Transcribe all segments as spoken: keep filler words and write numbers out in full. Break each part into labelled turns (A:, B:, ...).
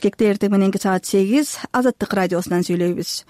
A: Бишкекте эртең мененки саат сегиз Азаттык радиосунан сүйлөйбүз.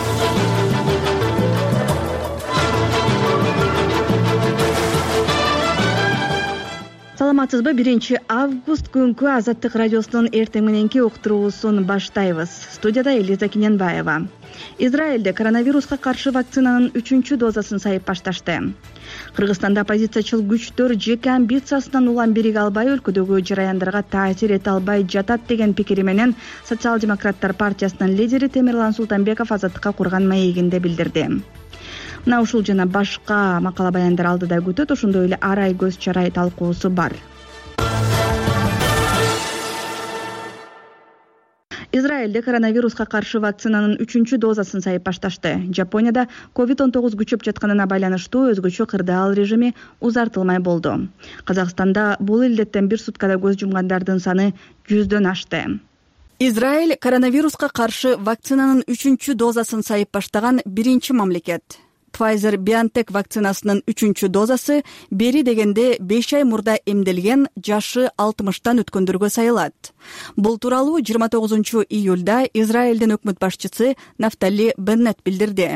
A: Саламатсызбы? биринчи август күнкү Азаттык радиосунун эртең мененки уктуруусун баштайбыз. Студияда Элиза Киненбаева. Израилде коронавируска каршы вакцинанын үчүнчү дозасын сайып башташты. Кыргызстанда оппозициячыл күчтөр жеке амбициясынан улам бириге албай өлкөдөгү жараяндарга таасир эте албай жатат деген пикири менен Социал-демократтар партиясынын лидери Темирлан Султанбеков Азаттыкка курган маегинде билдирди. Мына ушул жана башка макала баяндар алдыда күтөт, ошондой эле арай көз чарай талкуусу бар. Израилде коронавируска каршы вакцинанын үчүнчү дозасын сайып башташты. Жапонияда ковид он тогуз күчөп жатканына байланыштуу өзгөчө кырдаал режими узартылмай болду. Казакстанда бул илдеттен бир суткада көз жумгандардын саны жүздөн ашты. Израиль коронавируска каршы вакцинанын үчүнчү дозасын сайып баштаган биринчи мамлекет. Pfizer-BioNTech вакцинасынын үчүнчү дозасы бери дегенде беш ай мурда эмделген жашы алтымыштан өткөндөргө сайылат. Бул тууралуу жыйырма тогузунчу июлда Израилдин өкмөт башчысы Нафтали Беннет билдирди.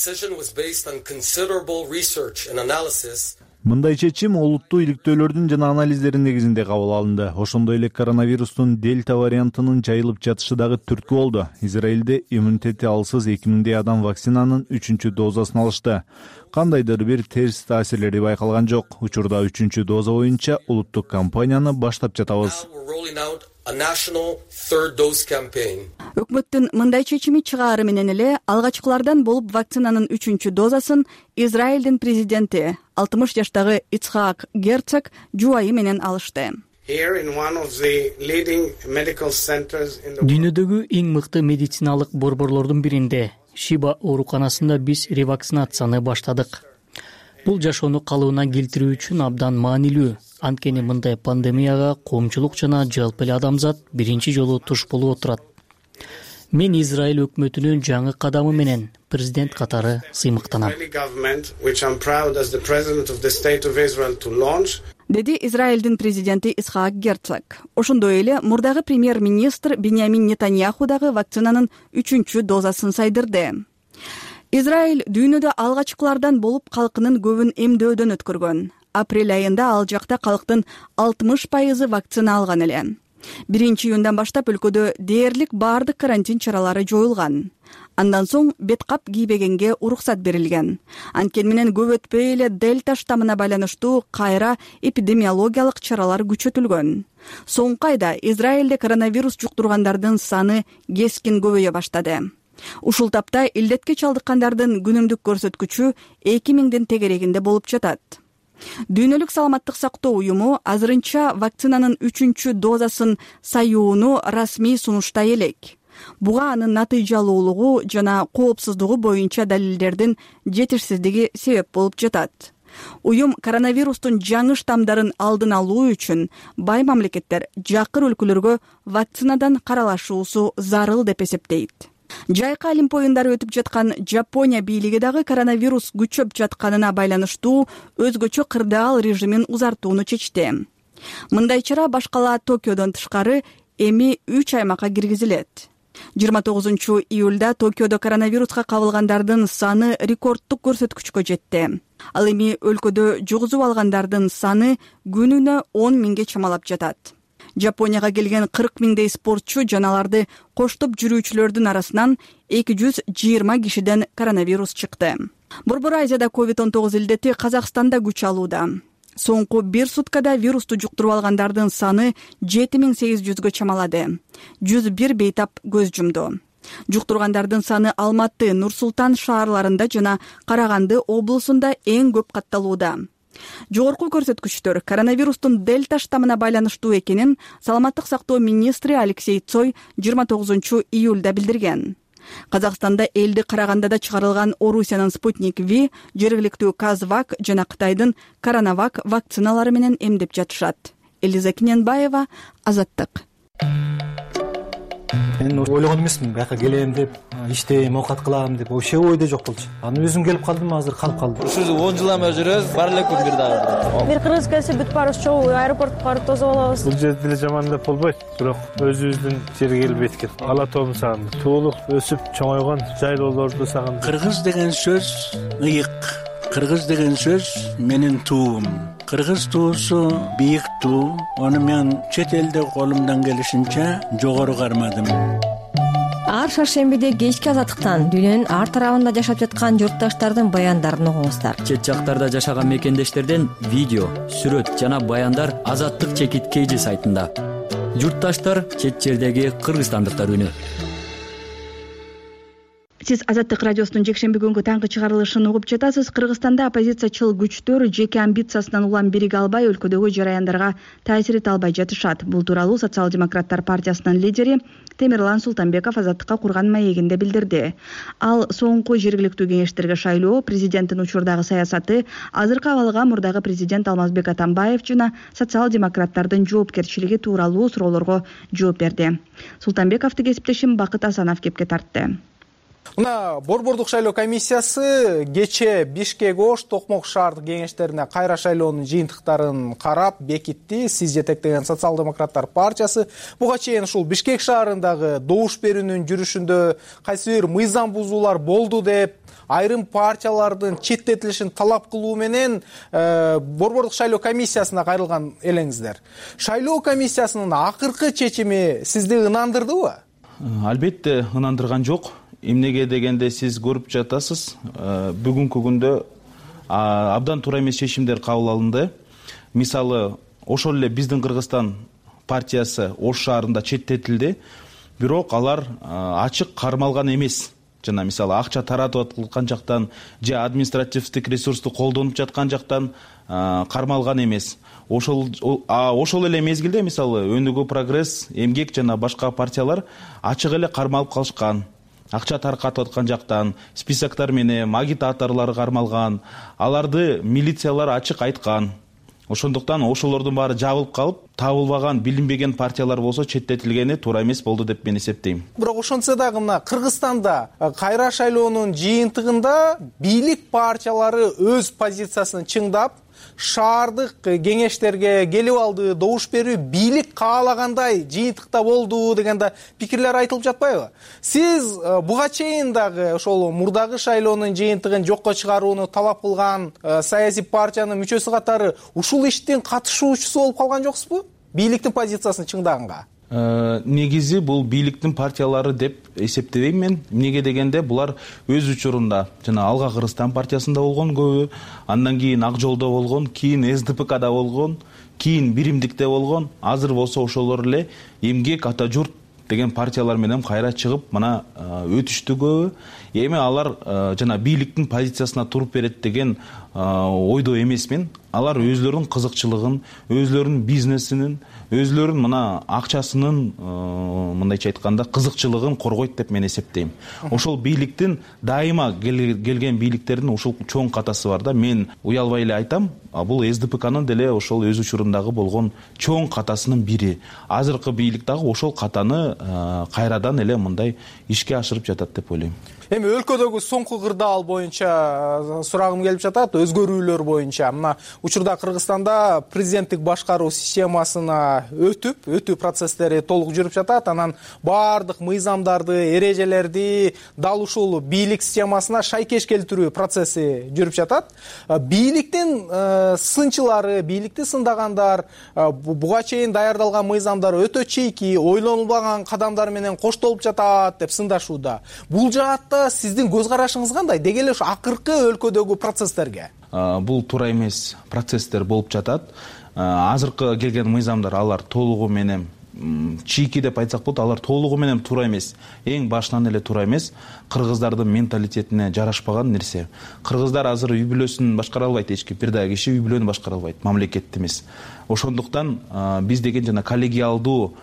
B: Мындай чечим олуттуу иликтөөлөрдүн жана анализдердин негизинде кабыл алынды. Ошондой эле коронавирустун дельта вариантынын жайылып жатышы дагы түрткү болду. Израилде иммунитети алсыз эки миңдей адам вакцинанын үчүнчү дозасын алышты. Кандайдыр бир терс таасирлери байкалган жок. Учурда үчүнчү доза боюнча улуттук кампанияны баштап жатабыз.
A: Өкмөттүн мындай чечими чыгаары менен эле алгачкылардан болуп вакцинанын үчүнчү дозасын Израилдин президенти алтымыш жаштагы Ицхак Герцог жубайы менен алышты.
C: Дүйнөдөгү эң мыкты медициналык борборлордун биринде, Шиба ооруканасында биз ревакцинацияны баштадык. Бул жашоону калыбына келтирүү үчүн абдан маанилүү. Анткени мындай пандемияга коомчулук жана жалпы эле адамзат биринчи жолу туш болуп отурат. Мен Израиль өкмөтүнүн жаңы кадамы менен президент катары сыймыктанам.
A: Деди Израилдин президенти Ицхак Герцог. Ошондой эле мурдагы премьер-министр Биньямин Нетаньяху дагы вакцинанын үчүнчү дозасын сайдырды. Израиль дүйнөдө алгачкылардан болуп калкынын көбүн эмдөөдөн өткөргөн. Апрель айында ал жакта калктын алтымыш пайызы вакцина алган эле. биринчи июндан баштап өлкөдө дээрлик баардык карантин чаралары жоюлган. Андан соң бет кап кийбегенге уруксат берилген. Анткени менен көп өтпөй эле дельта штаммына байланыштуу кайра эпидемиологиялык чаралар күчөтүлгөн. Соңку айда Израилде коронавирус жуктургандардын саны кескин көбөйө баштады. Ушул тапта илдетке чалдыккандардын күнүмдүк көрсөткүчү эки миңдин тегерегинде болуп жатат. Дүйнөлүк саламаттык сактоо уюму азырынча вакцинанын үчүнчү дозасын саюуну расмий сунуштай элек. Буга анын натыйжалуулугу жана коопсуздугу боюнча далилдердин жетишсиздиги себеп болуп жатат. Уюм коронавирустун жаңы штамдарын алдын алуу үчүн бай мамлекеттер жакыр өлкөлөргө вакцинадан каралашуусу зарыл деп эсептейт. Жайкы Олимп оюндары өтүп жаткан Жапония бийлиги дагы коронавирус күчөп жатканына байланыштуу өзгөчө кырдаал режимин узартууну чечти. Мындай чара башкала Токиодон тышкары эми үч аймакка киргизилет. жыйырма тогузунчу июлда Токиодо коронавируска кабылгандардын саны рекордтук көрсөткүчкө жетти. Ал эми өлкөдө жугузуп алгандардын саны күнүнө он миңге чамалап жатат. Жапонияга келген кырк миңдей спортчу жана аларды коштоп жүрүүчүлөрдүн арасынан эки жүз жыйырма кишиден коронавирус чыкты. Борбор Азияда ковид он тогуз илдети Казакстанда күч алууда. Соңку бир суткада вирусту жуктуруп алгандардын саны жети миң сегиз жүзгө чамалады. жүз бир бейтап көз жумду. Жуктургандардын саны Алматы, Нур-Султан шаарларында жана Караганды облусунда эң көп катталууда. Жогорку көрсөткүчтөр коронавирустун дельта штаммына байланыштуу экенин саламаттык сактоо министри Алексей Цой жыйырма тогузунчу июлда билдирген. Казакстанда элди Карагандада чыгарылган Орусиянын Спутник V, жергиликтүү Казвак жана Кытайдын Коронавак вакциналары менен эмдеп жатышат. Элиза Киненбаева, Азаттык.
D: Мен ойлогон эмесмин бияка келем деп, иштейм, оокат кылам деп, вообще ойдо жок болчу. Аны өзүм келип калдым, азыр калып калдым.
E: Ушул он жыл эме жүрөбүз, бар элек күн бир дагы.
F: Бир кыргыз келсе бүт барыбыз чогуу аэропортко барып тосуп алабыз.
G: Бул жерде деле жаман деп болбойт, бирок өзүбүздүн жерге келбейт экен. Ала тоомду сагындым. Туулуп, өсүп, чоңойгон жайлоолорду сагындым.
H: Кыргыз деген сөз ыйык. Кыргыз деген сөз менин туум. Кыргыз туусу бийик туу. Аны мен чет элде колумдан келишинче жогору кармадым.
I: Ар шаршембиде кечки азаттыктан дүйнөнүн ар тарабында жашап жаткан журтташтардын баяндарын угуңуздар.
J: Чет жактарда жашаган мекендештерден видео, сүрөт жана баяндар Азаттык чекит кейжи сайтында. Журтташтар чет жердеги кыргызстандыктар үнү.
A: Сиз Азаттык радиосунун жекшемби күнгү таңкы чыгарылышын угуп жатасыз. Кыргызстанда оппозициячыл күчтөр жеке амбициясынан улам бириге албай өлкөдөгү жараяндарга таасир эте албай жатышат. Бул тууралуу Социал-демократтар партиясынын лидери Темирлан Султанбеков Азаттыкка курган маегинде билдирди. Ал соңку жергиликтүү кеңештерге шайлоо, президенттин учурдагы саясаты, азыркы абалга мурдагы президент Алмазбек Атамбаев жана социал-демократтардын жоопкерчилиги тууралуу суроолорго жооп берди. Султанбековду кесиптешим Бакыт Асанов кепке тартты.
K: Мына Борбордук шайлоо комиссиясы кече Бишкек Ош Токмок шаардык кеңештерине кайра шайлоонун жыйынтыктарын карап бекитти. Сиз жетектеген Социал-демократтар партиясы буга чейин ушул Бишкек шаарындагы добуш берүүнүн жүрүшүндө кайсы бир мыйзам бузуулар болду деп айрым партиялардын четтетилишин талап кылуу менен э, Борбордук шайлоо комиссиясына кайрылган элеңиздер. Шайлоо комиссиясынын акыркы чечими сизди ынандырдыбы?
L: Албетте ынандырган жок. Эмнеге дегенде сиз көрүп жатасыз, бүгүнкү күндө абдан туура эмес чечимдер кабыл алынды. Мисалы, ошол эле биздин Кыргызстан партиясы Ош шаарында четтетилди, бирок алар ачык кармалган эмес. Жана мисалы акча таратып аткан жактан же административдик ресурсту колдонуп жаткан жактан кармалган эмес. Ошол ошол эле мезгилде мисалы Өнүгүү Прогресс, Эмгек жана башка партиялар ачык эле кармалып калышкан. Акча таркатып аткан жактан списоктор менен агитаторлор кармалган. Аларды милициялар ачык айткан. Ошондуктан ошолордун баары жабылып калып, табылбаган, билинбеген партиялар болсо четтетилгени туура эмес болду деп мен эсептейм.
K: Бирок ошончо дагы мына Кыргызстанда кайра шайлоонун жыйынтыгында бийлик партиялары өз позициясын чыңдап, шаардык кеңештерге келип алды, добуш берүү бийлик каалагандай жыйынтыкта болду деген да пикирлер айтылып жатпайбы? Сиз буга чейин дагы ошол мурдагы шайлоонун жыйынтыгын жокко чыгарууну талап кылган саясий партиянын мүчөсү катары ушул иштин катышуучусу болуп калган жоксузбу? Бийликтин позициясын чыңдаганга.
L: Негизи бул бийликтин партиялары деп эсептебейм мен. Эмнеге дегенде булар өз учурунда жана Алга Кыргызстан партиясында болгон көбү, андан кийин Ак Жолдо болгон, кийин эс дэ пэ када болгон, кийин Биримдикте болгон, азыр болсо ошолор эле Эмгек, Ата Журт деген партиялар менен кайра чыгып мына өтүштү көбү. Эми алар жана бийликтин позициясына туруп берет деген ойдо эмесмин. Алар өзлөрүнүн кызыкчылыгын, өзлөрүнүн бизнесинин, өзлөрүнүн мына акчасынын мындайча айтканда кызыкчылыгын коргойт деп мен эсептейм. Ошол бийликтин дайыма келген бийликтердин ушул чоң катасы бар да. Мен уялбай эле айтам, бул эс дэ пэ канын деле ошол өз учурундагы болгон чоң катасынын бири. Азыркы бийлик дагы ошол катаны кайрадан эле мындай ишке ашырып жатат деп ойлойм.
K: Эми өлкөдөгү соңку кырдаал боюнча сурагым келип жатат, өзгөрүүлөр боюнча. Мына учурда Кыргызстанда президенттик башкаруу системасына өтүп, өтүү процесстери толук жүрүп жатат. Анан баардык мыйзамдарды, эрежелерди дал ушул бийлик системасына шайкеш келтирүү процесси жүрүп жатат. Бийликтин сынчылары, бийликти сындагандар буга чейин даярдалган мыйзамдар өтө чийки, ойлонулбаган кадамдар менен коштолуп жатат деп сындашууда. Бул жаатта сиздин көз карашыңыз кандай? Деги эле ушу акыркы өлкөдөгү процесстерге?
L: Бул туура эмес процесстер болуп жатат. Азыркы келген мыйзамдар алар толугу менен чийки деп айтсак болот, алар толугу менен туура эмес. Эң башынан эле туура эмес. Кыргыздардын менталитетине жарашпаган нерсе. Кыргыздар азыр үй бүлөсүн башкара албайт эч ким. Бир дагы киши үй бүлөнү башкара албайт, мамлекетти эмес. Ошондуктан биз деген жана коллегиалдуу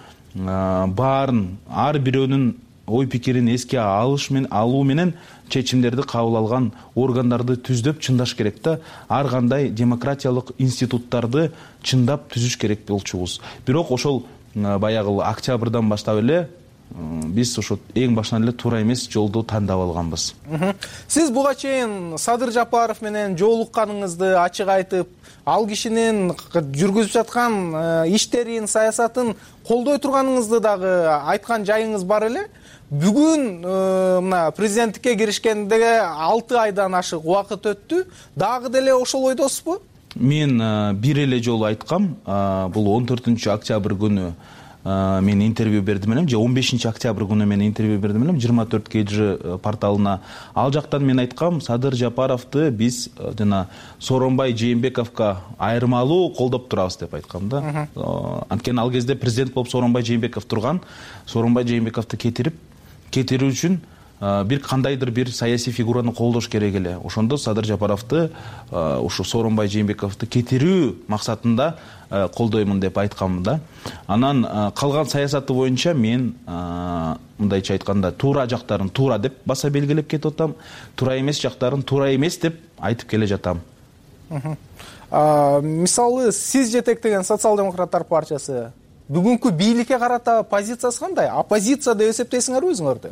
L: баарын ар бирөөнүн ой пикирин эске алыш менен алуу менен чечимдерди кабыл алган органдарды түздөп чындаш керек да. Ар кандай демократиялык институттарды чындап түзүш керек болчубуз. Бирок ошол баягы октябрдан баштап эле биз ошо эң башынан эле туура эмес жолду тандап алганбыз.
K: Сиз буга чейин Садыр Жапаров менен жолукканыңызды ачык айтып, ал кишинин жүргүзүп жаткан иштерин, саясатын колдой турганыңызды дагы айткан жайыңыз бар эле. Бүгүн мына президенттикке киришкендеги алты айдан ашык убакыт өттү. Дагы деле ошол ойдосузбу?
L: Мен бир эле жолу айткам. Бул он төртүнчү октябрь күнү мен интервью бердим элем, же он бешинчи октябрь күнү мен интервью бердим элем жыйырма төрт кей жи порталына. Ал жактан мен айткам, Садыр Жапаровду биз жана Сооронбай Жээнбековго айырмалуу колдоп турабыз деп айткам да. Анткени ал кезде президент болуп Сооронбай Жээнбеков турган. Сооронбай Жээнбековду кетирип кетирүү үчүн бир кандайдыр бир саясий фигураны колдош керек эле. Ошондо Садыр Жапаровду ушу Сооронбай Жээнбековду кетирүү максатында колдоймун деп айткам да. Анан калган саясаты боюнча мен мындайча айтканда туура жактарын туура деп баса белгилеп кетип атам, туура эмес жактарын туура эмес деп айтып келе жатам.
K: Мисалы, сиз жетектеген Социал-демократтар партиясы бүгүнкү бийликке карата позициясы кандай? Оппозиция деп эсептейсиңерби өзүңөрдү?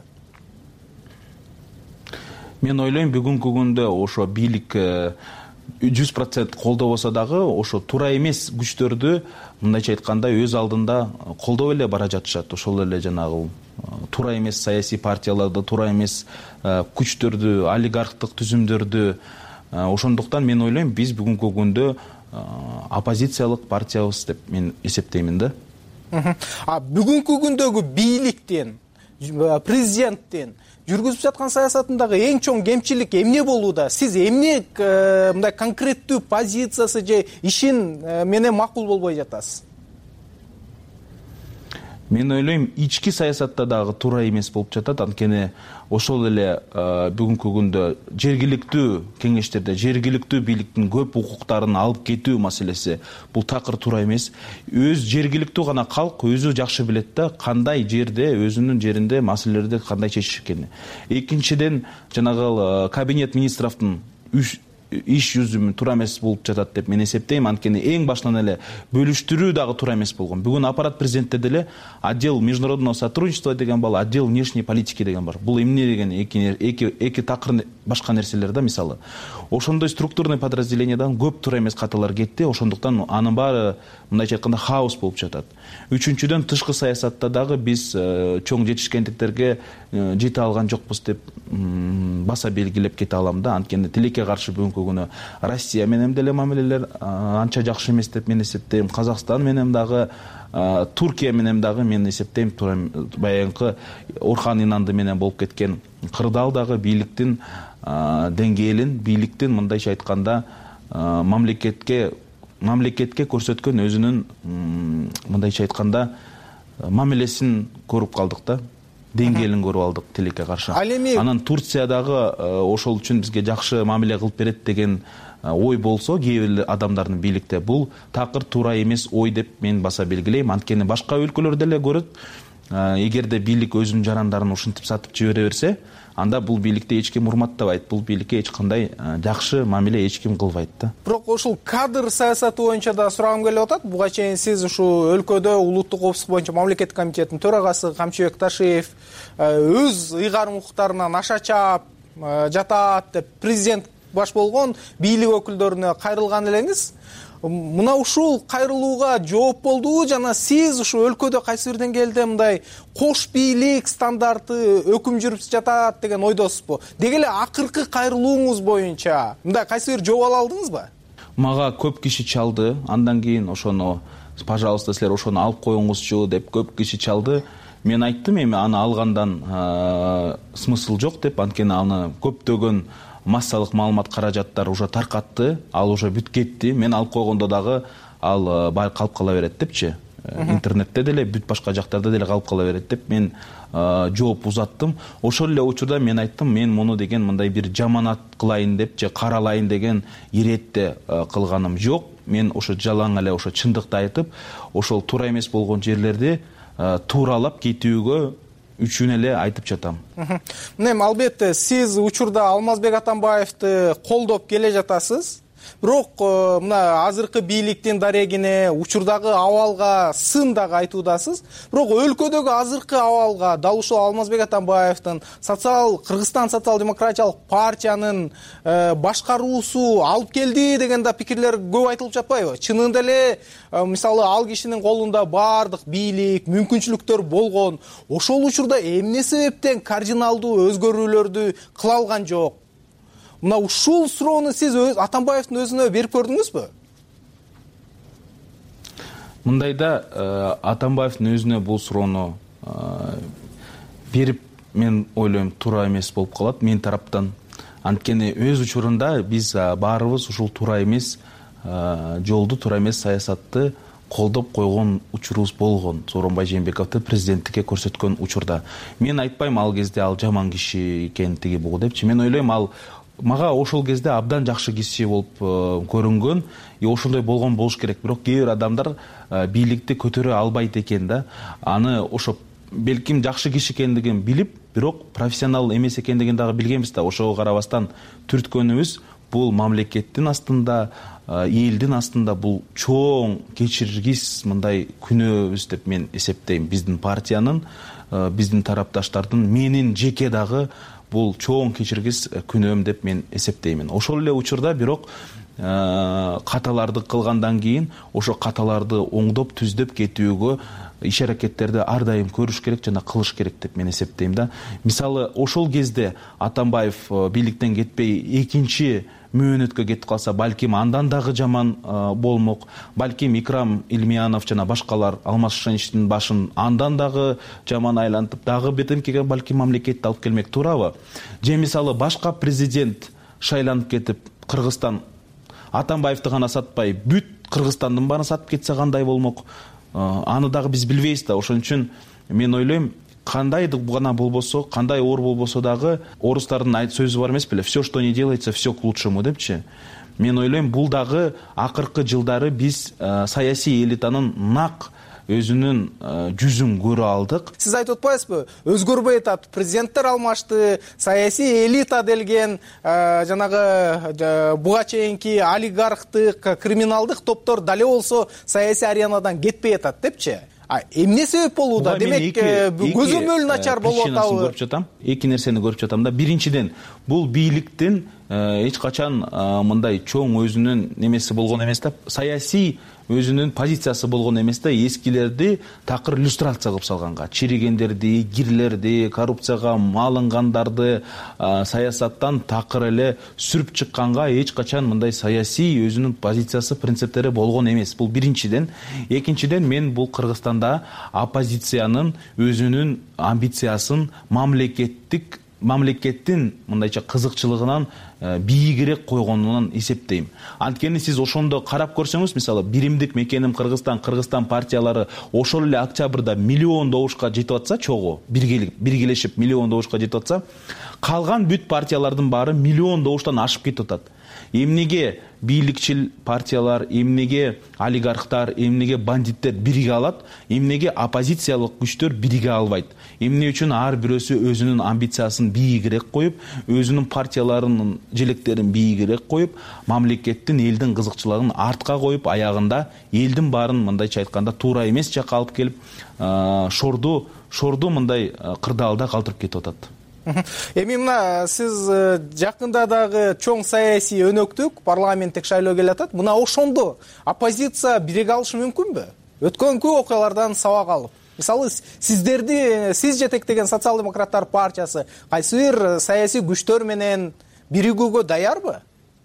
L: Мен ойлойм, бүгүнкү күндө ошо бийлик жүз процент колдобосо дагы ошо туура эмес күчтөрдү мындайча айтканда өз алдында колдоп эле бара жатышат. Ошол эле жанагы туура эмес саясий партияларды, туура эмес күчтөрдү, олигархтык түзүмдөрдү. Ошондуктан мен ойлойм, биз бүгүнкү күндө оппозициялык партиябыз деп мен эсептеймин да.
K: А бүгүнкү күндөгү бийликтен, президенттен жүргүзүп жаткан саясатындагы эң чоң кемчилик эмне болууда? Сиз эмне мындай конкреттүү позициясы же ишин менен макул болбой жатасыз?
L: Мен ойлойм, ички саясатта дагы туура эмес болуп жатат. Анткени ошол эле бүгүнкү күндө жергиликтүү кеңештерде жергиликтүү бийликтин көп укуктарын алып кетүү маселеси бул такыр туура эмес. Өз жергиликтүү гана калк өзү жакшы билет да, кандай жерде өзүнүн жеринде маселелерди кандай чечиш экенин. Экинчиден, жанагы кабинет министровдун иш жүзүмү туура эмес болуп жатат деп мен эсептейм. Анткени эң башынан эле бөлүштүрүү дагы туура эмес болгон. Бүгүн аппарат президентте деле отдел международного сотрудничества деген бар, отдел внешней политики деген бар. Бул эмне деген эки эки эки такыр башка нерселер да, мисалы. Ошондой структурный подразделениядан көп туура эмес каталар кетти. Ошондуктан анын баары мындайча айтканда хаос болуп жатат. Үчүнчүдөн, тышкы саясатта дагы биз чоң жетишкендиктерге жете алган жокпуз деп баса белгилеп кете алам да. Анткени тилекке каршы бүгүнкү күнү Россия менен деле мамилелер анча жакшы эмес деп мен эсептейм. Казакстан менен дагы, Туркия менен дагы мен эсептейм баягы Орхан Инанды менен болуп кеткен кырдаал дагы бийликтин деңгээлин, бийликтин мындайча айтканда мамлекетке мамлекетке көрсөткөн өзүнүн мындайча айтканда мамилесин көрүп калдык да. Деңгээлин көрүп алдык тилекке каршы. Анан Турциядагы ошол үчүн бизге жакшы мамиле кылып берет деген ой болсо, кээ бир адамдардын бийликте бул такыр туура эмес ой деп мен баса белгилейм. Анткени башка өлкөлөрдө эле көрөт, эгерде бийлик өзүнүн жарандарын ушинтип сатып жибере берсе, анда бул бийликти эч ким урматтабайт, бул бийликке эч кандай жакшы мамиле эч ким кылбайт да.
K: Бирок ушул кадр саясаты боюнча да сурагым келип атат. Буга чейин сиз ушу өлкөдө улуттук коопсуздук боюнча мамлекеттик комитеттин төрагасы Камчыбек Ташиев өз ыйгарым укуктарынан аша чаап жатат деп президент баш болгон бийлик өкүлдөрүнө кайрылган элеңиз. Мына ушул кайрылууга жооп болдубу жана сиз ушу өлкөдө кайсы бир деңгээлде мындай кош бийлик стандарты өкүм жүрүп жатат деген ойдосузбу? Деги эле акыркы кайрылууңуз боюнча мындай кайсы бир жооп ала алдыңызбы?
L: Мага көп киши чалды, андан кийин ошону пожалуйста силер ошону алып коюңузчу деп көп киши чалды. Мен айттым, эми аны алгандан смысл жок деп, анткени аны көптөгөн массалык маалымат каражаттар уже таркатты, ал уже бүт кетти. Мен алып койгондо дагы ал бай калып кала берет депчи. Интернетте деле, бүт башка жактарда деле калып кала берет деп мен жооп узаттым. Ошол эле учурда мен айттым, мен муну деген мындай бир жаманат кылайын деп же каралайын деген иретте кылганым жок. Мен ошо жалаң эле ошо чындыкты айтып, ошол туура эмес болгон жерлерди тууралап кетүүгө үчүн эле айтып жатам.
K: Мына албетте сиз учурда Алмазбек Атамбаевди колдоп келе жатасыз. бирок мына азыркы бийликтин дарегине, учурдагы абалга сын дагы айтуудасыз. Бирок өлкөдөгү азыркы абалга дал ушул Алмазбек Атамбаевдин социал Кыргызстан социал-демократиялык партиянын башкаруусу алып келди деген да пикирлер көп айтылып жатпайбы? Чынында эле мисалы ал кишинин колунда баардык бийлик, мүмкүнчүлүктөр болгон. Ошол учурда эмне себептен кардиналдуу өзгөрүүлөрдү кыла алган жок? Мына ушул суроону сиз Атамбаевдин өзүнө берип көрдүңүзбү?
L: Мындайда Атамбаевдин өзүнө бул суроону берип мен ойлойм туура эмес болуп калат мен тараптан. Анткени өз учурунда биз баарыбыз ушул туура эмес жолду, туура эмес саясатты колдоп койгон учурубуз болгон. Сооронбай Жээнбековду президенттикке көрсөткөн учурда. Мен айтпайм ал кезде ал жаман киши экен тиги бугу депчи. Мен ойлойм ал мага ошол кезде абдан жакшы киши болуп көрүнгөн, и ошондой болгон болуш керек. Бирок кээ бир адамдар бийликти көтөрө албайт экен да. Аны ошо белким жакшы киши экендигин билип, бирок профессионал эмес экендигин дагы билгенбиз да. Ошого карабастан түрткөнүбүз бул мамлекеттин астында, элдин астында бул чоң кечиргис мындай күнөөбүз деп мен эсептейм. Биздин партиянын, биздин тарапташтардын, менин жеке дагы бул чоң кечиргис күнөөм деп мен эсептеймин. Ошол эле учурда бирок каталарды кылгандан кийин ошо каталарды оңдоп түздөп кетүүгө иш аракеттерди ар дайым көрүш керек жана кылыш керек деп мен эсептейм да. Мисалы ошол кезде Атамбаев бийликтен кетпей экинчи мөөнөткө кетип калса, балким андан дагы жаман болмок. Балким Икрам Илмиянов жана башкалар Алмаз Шеничтин башын андан дагы жаман айлантып, дагы бетемкеге балким мамлекетти алып келмек, туурабы? Же мисалы башка президент шайланып кетип, Кыргызстан Атамбаевди гана сатпай, бүт Кыргызстандын баарын сатып кетсе кандай болмок? Аны дагы биз билбейбиз да. Ошон үчүн мен ойлойм, кандай гана болбосо, кандай оор болбосо дагы орустардын айт сөзү бар эмес беле? Все, что не делается, все к лучшему депчи. Мен ойлойм, бул дагы акыркы жылдары биз саясий элитанын нак өзүнүн жүзүн көрө алдык.
K: Сиз айтып атпайсызбы? Өзгөрбөй атат, президенттер алмашты, саясий элита делген жанагы буга чейинки олигархтык, криминалдык топтор дале болсо саясий аренадан кетпей атат депчи. А эмне себеп болууда? Демек көзөмөл начар болуп атабы?
L: Эки нерсени көрүп жатам да. Биринчиден, бул бийликтин эч качан мындай чоң өзүнүн немеси болгон эмес да, саясий өзүнүн позициясы болгон эмес да, эскилерди такыр иллюстрация кылып салганга, чиригендерди, кирлерди, коррупцияга малынгандарды саясаттан такыр эле сүрүп чыкканга эч качан мындай саясий өзүнүн позициясы, принциптери болгон эмес. Бул биринчиден. Экинчиден, мен бул Кыргызстанда оппозициянын өзүнүн амбициясын мамлекеттик мамлекеттин мындайча кызыкчылыгынан бийигирээк койгонунан эсептейм. Анткени сиз ошондо карап көрсөңүз, мисалы биримдик мекеним Кыргызстан, Кыргызстан партиялары ошол эле октябрда миллион добушка жетип атса, чогуу биргелешип миллион добушка жетип атса, калган бүт партиялардын баары миллион добуштан ашып кетип атат. Эмнеге бийликчил партиялар, эмнеге олигархтар, эмнеге бандиттер бириге алат, эмнеге оппозициялык күчтөр бириге албайт? Эмне үчүн ар бирөөсү өзүнүн амбициясын бийигирээк коюп, өзүнүн партияларынын желектерин бийигирээк коюп, мамлекеттин, элдин кызыкчылыгын артка коюп, аягында элдин баарын мындайча айтканда туура эмес жакка алып келип, шорду шорду мындай кырдаалда калтырып кетип атат.
K: Эми мына сиз жакында дагы чоң саясий өнөктүк парламенттик шайлоо келе атат. Мына ошондо оппозиция бириге алышы мүмкүнбү? Өткөнкү окуялардан сабак алып. Мисалы сиздерди, сиз жетектеген социал-демократтар партиясы кайсы бир саясий күчтөр менен биригүүгө даярбы?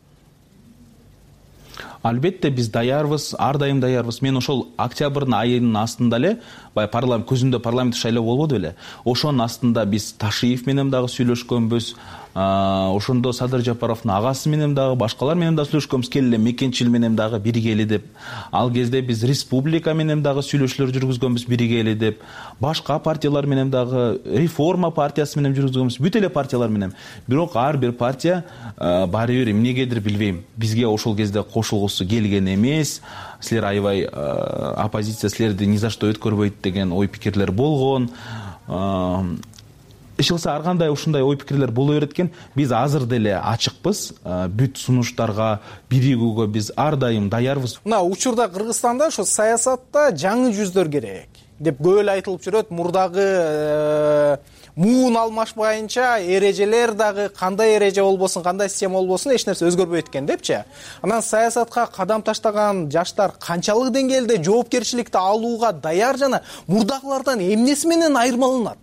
L: Албетте биз даярбыз, ар дайым даярбыз. Мен ошол октябрдын айынын астында эле, бай парламент көзүндө парламенттик шайлоо болбоду беле? Ошонун астында биз Ташиев менен дагы сүйлөшкөнбүз. Ошондо Садыр Жапаровдун агасы менен дагы, башкалар менен дагы сүйлөшкөнбүз, келе мекенчил менен дагы биригели деп. Ал кезде биз республика менен дагы сүйлөшүүлөр жүргүзгөнбүз биригели деп. Башка партиялар менен дагы, реформа партиясы менен жүргүзгөнбүз, бүт эле партиялар менен. Бирок ар бир партия баары бир эмнегедир билбейм, бизге ошол кезде кошулгусу келген эмес. Силер аябай оппозиция силерди ни за что өткөрбөйт деген ой пикирлер болгон. иш кылса ар кандай ушундай ой пикирлер боло берет экен. Биз азыр деле ачыкпыз, бүт сунуштарга, биригүүгө биз ар дайым даярбыз.
K: Мына учурда Кыргызстанда ошо саясатта жаңы жүздөр керек деп көп эле айтылып жүрөт. Мурдагы муун алмашпайынча эрежелер дагы кандай эреже болбосун, кандай система болбосун эч нерсе өзгөрбөйт экен депчи. Анан саясатка кадам таштаган жаштар канчалык деңгээлде жоопкерчиликти алууга даяр жана мурдагылардан эмнеси менен айырмаланат?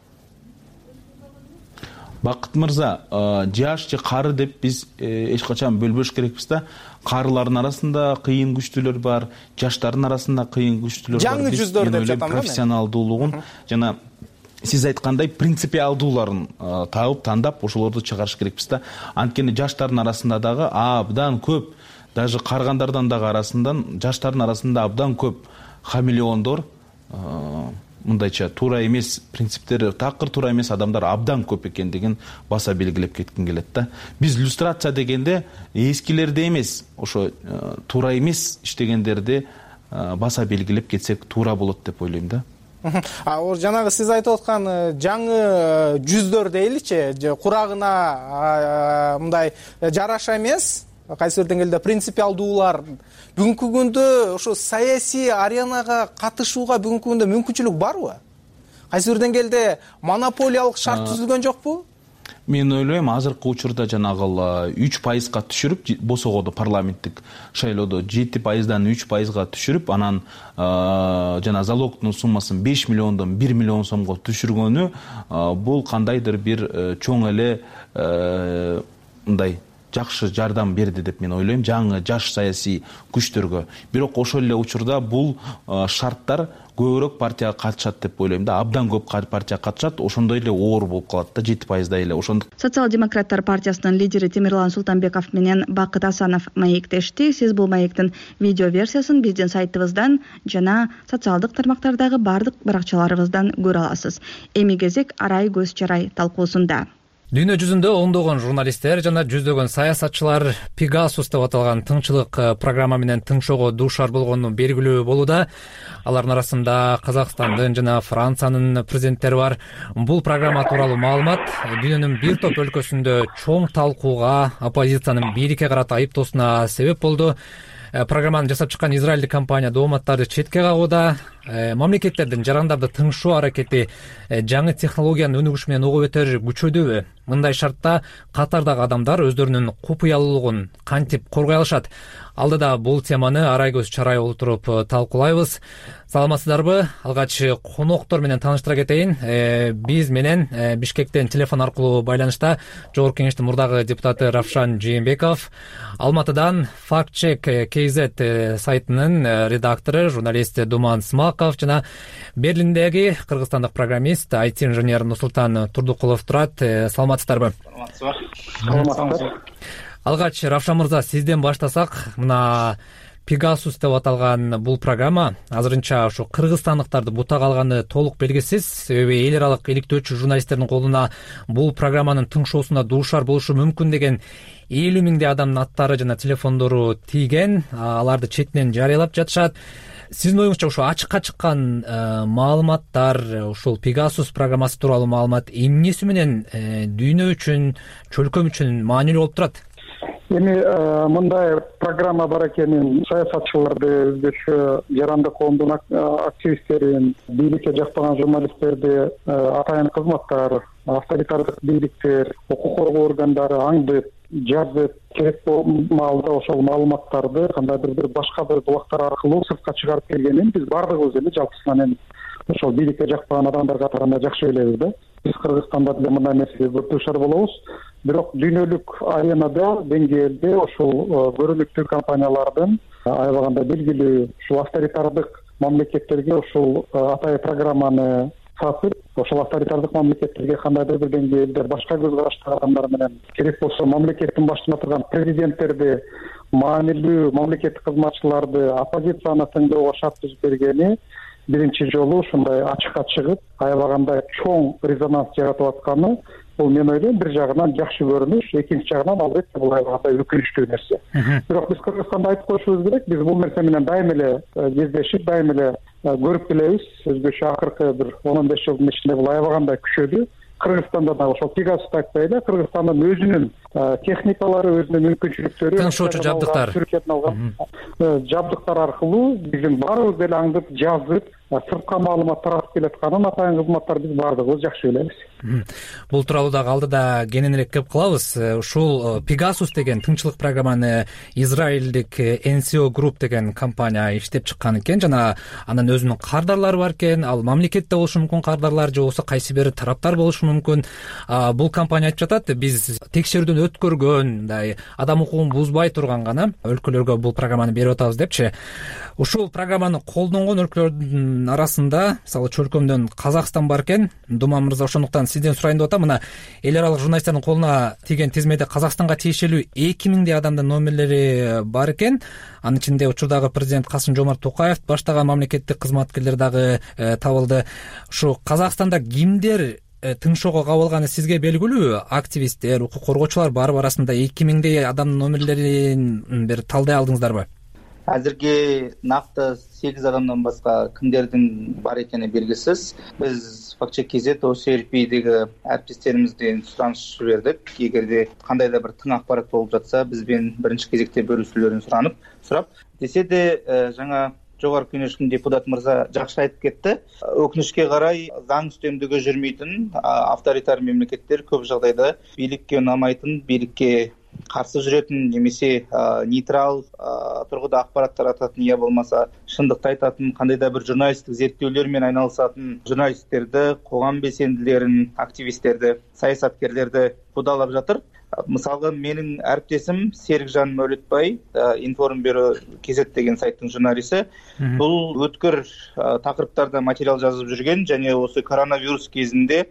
L: Бакыт мырза, жаш же кары деп биз эч качан бөлбөш керекпиз да. Карылардын арасында кыйын күчтүүлөр бар, жаштардын арасында кыйын күчтүүлөр бар.
K: Жаңы жүздөр деп жатам да.
L: Профессионалдуулугун жана сиз айткандай принципиалдууларын табып, тандап, ошолорду чыгарыш керекпиз да. Анткени жаштардын арасында дагы абдан көп, даже карыгандардан дагы арасындан, жаштардын арасында абдан көп хамелеондор, мындайча туура эмес принциптери, такыр туура эмес адамдар абдан көп экендигин баса белгилеп кетким келет да. Биз иллюстрация дегенде эскилерди эмес, ошо туура эмес иштегендерди баса белгилеп кетсек туура болот деп ойлойм да.
K: А жанагы сиз айтып аткан жаңы жүздөр дейличи, курагына мындай жараша эмес, кайсы бир деңгээлде принципиалдуулар бүгүнкү күндө ошо саясий аренага катышууга бүгүнкү күндө мүмкүнчүлүк барбы? Кайсы бир деңгээлде монополиялык шарт түзүлгөн жокпу?
L: Мен ойлойм, азыркы учурда жанагы үч пайызга түшүрүп, босогодо парламенттик шайлоодо жети пайыздан үч пайызга түшүрүп, анан жана залогдун суммасын беш миллиондон бир миллион сомго түшүргөнү, бул кандайдыр бир чоң эле мындай жакшы жардам берди деп мен ойлойм жаңы жаш саясий күчтөргө. Бирок ошол эле учурда бул шарттар көбүрөөк партияга катышат деп ойлойм да. Абдан көп партия катышат, ошондой эле оор болуп калат да, жети пайыздай эле. Ошондук
A: Социал-демократтар партиясынын лидери Темирлан Султанбеков менен Бакыт Асанов маектешти. Сиз бул маектин видео версиясын биздин сайтыбыздан жана социалдык тармактардагы бардык баракчаларыбыздан көрө аласыз. Эми кезек Арай көз чарай талкуусунда.
M: Дүйнө жүзүндө ондогон журналисттер жана жүздөгөн саясатчылар Pegasus деп аталган тыңчылык программа менен тыңшоого дуушар болгону белгилүү болууда. Алардын арасында Казакстандын жана Франциянын президенттери бар. Бул программа тууралуу маалымат дүйнөнүн бир топ өлкөсүндө чоң талкууга, оппозициянын бийликке карата айыптоосуна себеп болду. Программаны жасап чыккан израилдик компания дооматтарды четке кагууда. Мамлекеттердин жарандарды тыңшоо аракети жаңы технологиянын өнүгүшү менен ого бетер күчөдүбү? Мындай шартта катардагы адамдар өздөрүнүн купуялуулугун кантип коргой алышат? Алдыда бул теманы Арай көз чарай олтуруп талкуулайбыз. Саламатсыздарбы? Алгач коноктор менен тааныштыра кетейин. Биз менен Бишкектен телефон аркылуу байланышта Жогорку Кеңештин мурдагы депутаты Равшан Жээнбеков, Алматыдан Fact-Check кей зет сайтынын редактору, журналист Думан Смаков жана Берлиндеги кыргызстандык программист, ай ти инженер Нурсултан Турдукулов турат. Саламатсыздарбы?
N: Саламатсыздар.
M: Алгач Равшан мырза, сизден баштасак, мына Pegasus деп аталган бул программа азырынча ушу кыргызстандыктарды бутага алганы толук белгисиз. Себеби эл аралык иликтөөчү журналисттердин колуна бул программанын тыңшоосуна дуушар болушу мүмкүн деген элүү миңдей адамдын аттары жана телефондору тийген. Аларды четинен жарыялап жатышат. Сиздин оюңузча ушу ачыкка чыккан маалыматтар, ушул Pegasus программасы тууралуу маалымат эмнеси менен дүйнө үчүн, чөлкөм үчүн маанилүү болуп турат?
N: Эми мындай программа бар экенин саясатчыларды, өзгөчө жарандык коомдун активисттерин, бийликке жакпаган журналисттерди, атайын кызматтар, авторитардык бийликтер, укук коргоо органдары аңдып, жазып, керек маалда ошол маалыматтарды кандайдыр бир башка бир булактар аркылуу сыртка чыгарып келгенин биз баардыгыбыз эле жалпысынан эми ошол бийликке жакпаган адамдар катарында жакшы билебиз да. Биз Кыргызстанда деле мындай нерсеге көп дуушар болобуз. Бирок дүйнөлүк аренада, деңгээлде ошол көрүнүктүү компаниялардын аябаганда белгилүү ушул авторитардык мамлекеттерге ушул атайын программаны сатып, ошол авторитардык мамлекеттерге кандайдыр бир деңгээлде башка көз караштагы адамдар менен, керек болсо мамлекеттин башында турган президенттерди, маанилүү мамлекеттик кызматчыларды, оппозицияны тыңдоого шарт түзүп бергени биринчи жолу ушундай ачыкка чыгып, аябагандай чоң резонанс жаратып атканы, бул мен ойлойм бир жагынан жакшы көрүнүш, экинчи жагынан албетте бул аябагандай өкүнүчтүү нерсе. Бирок биз Кыргызстанда айтып коюшубуз керек, биз бул нерсе менен дайым эле кездешип, дайым эле көрүп келебиз. Өзгөчө акыркы бир он он беш жылдын ичинде бул аябагандай күчөдү. кыргызстанда дагы ошол пегасус айтпай эле кыргызстандын өзүнүн техникалары, өзүнүн мүмкүнчүлүктөрү,
M: тынчсоочу жабдыктар
N: түркиядан алган жабдыктар аркылуу биздин баарыбыз деле аңдып жазып сыртка маалымат таратып келатканын атайын кызматтар биз баардыгыбыз жакшы билебиз.
M: Бул тууралуу дагы алдыда кененирээк кеп калабыз. Ушул Pegasus деген тынччылык программаны израилдик эн си о Group деген компания иштеп чыккан экен жана анын өзүнүн кардарлары бар экен. Ал мамлекетте болушу мүмкүн кардарлар же болбосо кайсы бир тараптар болушу мүмкүн. Бул компания айтып жатат, биз текшерүүдөн өткөргөн, мындай адам укугун бузбай турган гана өлкөлөргө бул программаны берип атабыз депчи. Ушул программаны колдонгон өлкөлөрдүн арасында, мисалы чөлкөмдөн Казакстан бар экен. Дума мырза, ошондуктан сизден сурайын деп атам. Мына эл аралык журналисттердин колуна тийген тизмеде Казакстанга тиешелүү эки миңдей адамдын номерлери бар экен. Анын ичинде учурдагы президент Касым Жомарт Токаев баштаган мамлекеттик кызматкерлер дагы табылды. Ушу Казакстанда кимдер тыңшоого кабылганы сизге белгилүү? Активисттер, укук коргоочулар барып арасында эки миңдей адамдын номерлерин бир талдай алдыңыздарбы?
O: Азыркы накты сегиз адамдан башка кимдердин бар экени белгисиз. Биз Факт чек кз ОС эр пидеги әріптестерімізден сұраныс жібердік. Егерде кандайда бир тың акпарат болуп жатса, бизбен биринчи кезекте бөлүшүүлөрүн суранып, сурап. Десе де жаңа жогорку кеңештин депутаты мырза жакшы айтып кетти. Өкүнүчкө карай заң үстөмдүгү жүрмөйтүн авторитар мемлекеттер көп жагдайда бийликке унамайтын, бийликке каршы жүрөтүн немесе нейтрал тургуда акпарат тарататын, я болмаса шындыкты айтатын, кандайда бир журналисттик зерттөөлөр менен айналысатын журналисттерди, коом белсендилерин, активисттерди, саясаткерлерди будалап жатыр. Мисалга менин әріптесім Серикжан Мөлөтбай, Информбюро кз деген сайттын журналисти, бул өткөр такырыптарда материал жазып жүрген және осы коронавирус кезинде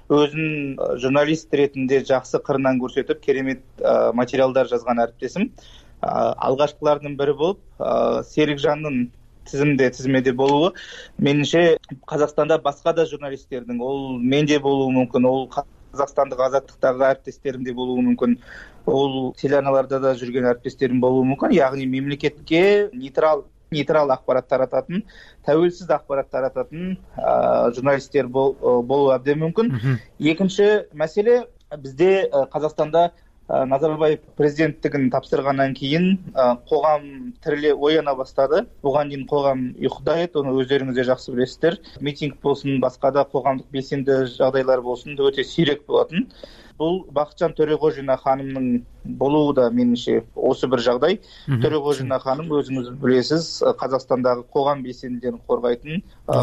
O: өзүн журналист ретинде жакшы кырынан көрсөтүп, керемет материалдар жазган әріптесим. Алгачкылардын бири болуп, Серикжандын тизимде тизмеде болуу менимче Казакстанда башка да журналисттердин, ол менде болуу мүмкүн, ол Казакстандык азаттыктагы әріптестеримде болуу мүмкүн, ол телеарналарда да жүрген әріптестерим болуу мүмкүн. Яғни мемлекетке нейтрал нейтрал акпарат тарататын, тәуелсиз акпарат тарататын журналисттер болуу абдан мүмкүн. Экинчи маселе, бизде Казакстанда Назарбаев президенттигин тапшыргандан кийин коом тириле ояна баштады. Буга чейин коом уйкудайт, аны өздөрүңүз да жакшы билесиздер. Митинг болсун, башка да коомдук белсенди жагдайлар болсун, өтө сирек болотун. Бул Бакытжан Төрөгожина ханымдын болуу да менимче осы бир жагдай. Төрөгожина ханым, өзүңүз билесиз, Казакстандагы коом белсендилерин коргойтун,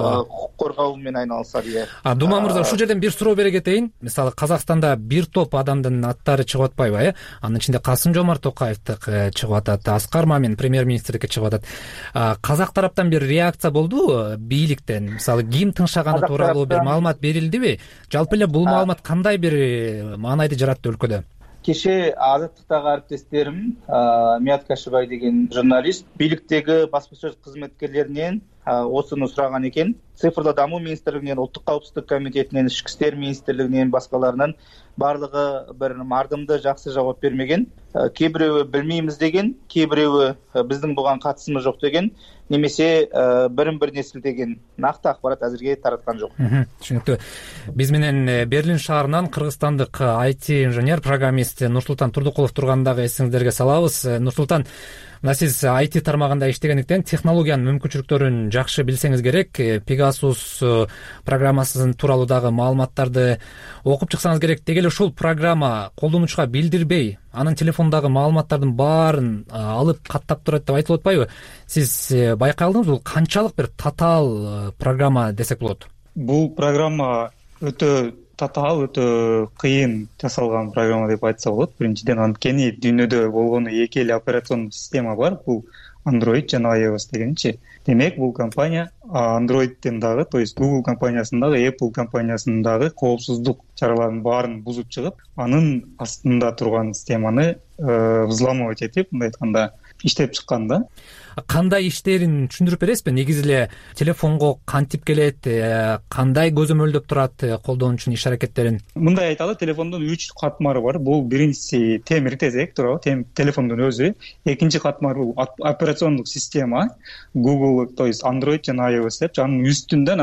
O: коргоо менен айналышат.
M: А Дума мырза, ушул жерден бир суроо бере кетейин. Мисалы Казакстанда бир топ адамдын аттары чыгып атпайбы, э? Анын ичинде Касым Жомарт Токаевдики чыгып атат, Аскар Мамин премьер-министрдики чыгып атат. Казак тараптан бир реакция болдубу бийликтен? Мисалы ким тыңшаганы тууралуу бир маалымат берилдиби? Жалпы эле бул маалымат кандай бир маанайды жаратты өлкөдө?
O: Кеше азаттыктагы әріптестерім Мият Кашыбай деген журналист бийликтеги баспасөз кызматкерлеринен осуну сураган экен. Цифрлы дамуу министрлигинен, улуттук кауіпсіздік комитетинен, ички иштер министрлигинен, башкаларынан барлыгы бир мардымды жакшы жооп бермеген. Кээ бирөө билмеймиз деген, кээ бирөө биздин буга катысымыз жок деген, немесе бирин бир несилдеген накты акпарат азырге тараткан жок.
M: Түшүнүктүү. Биз менен Берлин шаарынан кыргызстандык ай ти инженер, программист Нурсултан Турдукулов тургандагы эсиңиздерге салабыз. Нурсултан, мына сиз ай ти тармагында иштегендиктен технологиянын мүмкүнчүлүктөрүн жакшы билсеңиз керек. Pegasus программасынын тууралуу дагы маалыматтарды окуп чыксаңыз керек. Деги эле ушул программа колдонуучуга билдирбей, анын телефондагы маалыматтардын баарын алып каттап турат деп айтылып атпайбы? Сиз байкай алдыңызбы, бул канчалык бир татаал программа десек болот?
P: Бул программа өтө татаал, өтө кыйын жасалган программа деп айтса болот. Биринчиден, анткени дүйнөдө болгону эки эле операциондук система бар. Бул Android жана iOS дегенчи. Демек, бул компания Android'тен дагы, то есть Google компаниясындагы, Apple компаниясындагы коопсуздук чараларын баарын бузуп чыгып, анын астында турган системаны взламывать этип, мындай айтканда, иштеп чыккан да.
M: Кандай иштерин түшүндүрүп бересизби? Негизи эле телефонго кантип келет, кандай көзөмөлдөп турат колдонуучунун иш аракеттерин?
P: Мындай айталы, телефондун үч катмары бар. Бул биринчиси темир тезек, туурабы, телефондун өзү. Экинчи катмары бул операциондук система, Google, то есть Android жана iOS деп, анын үстүндөн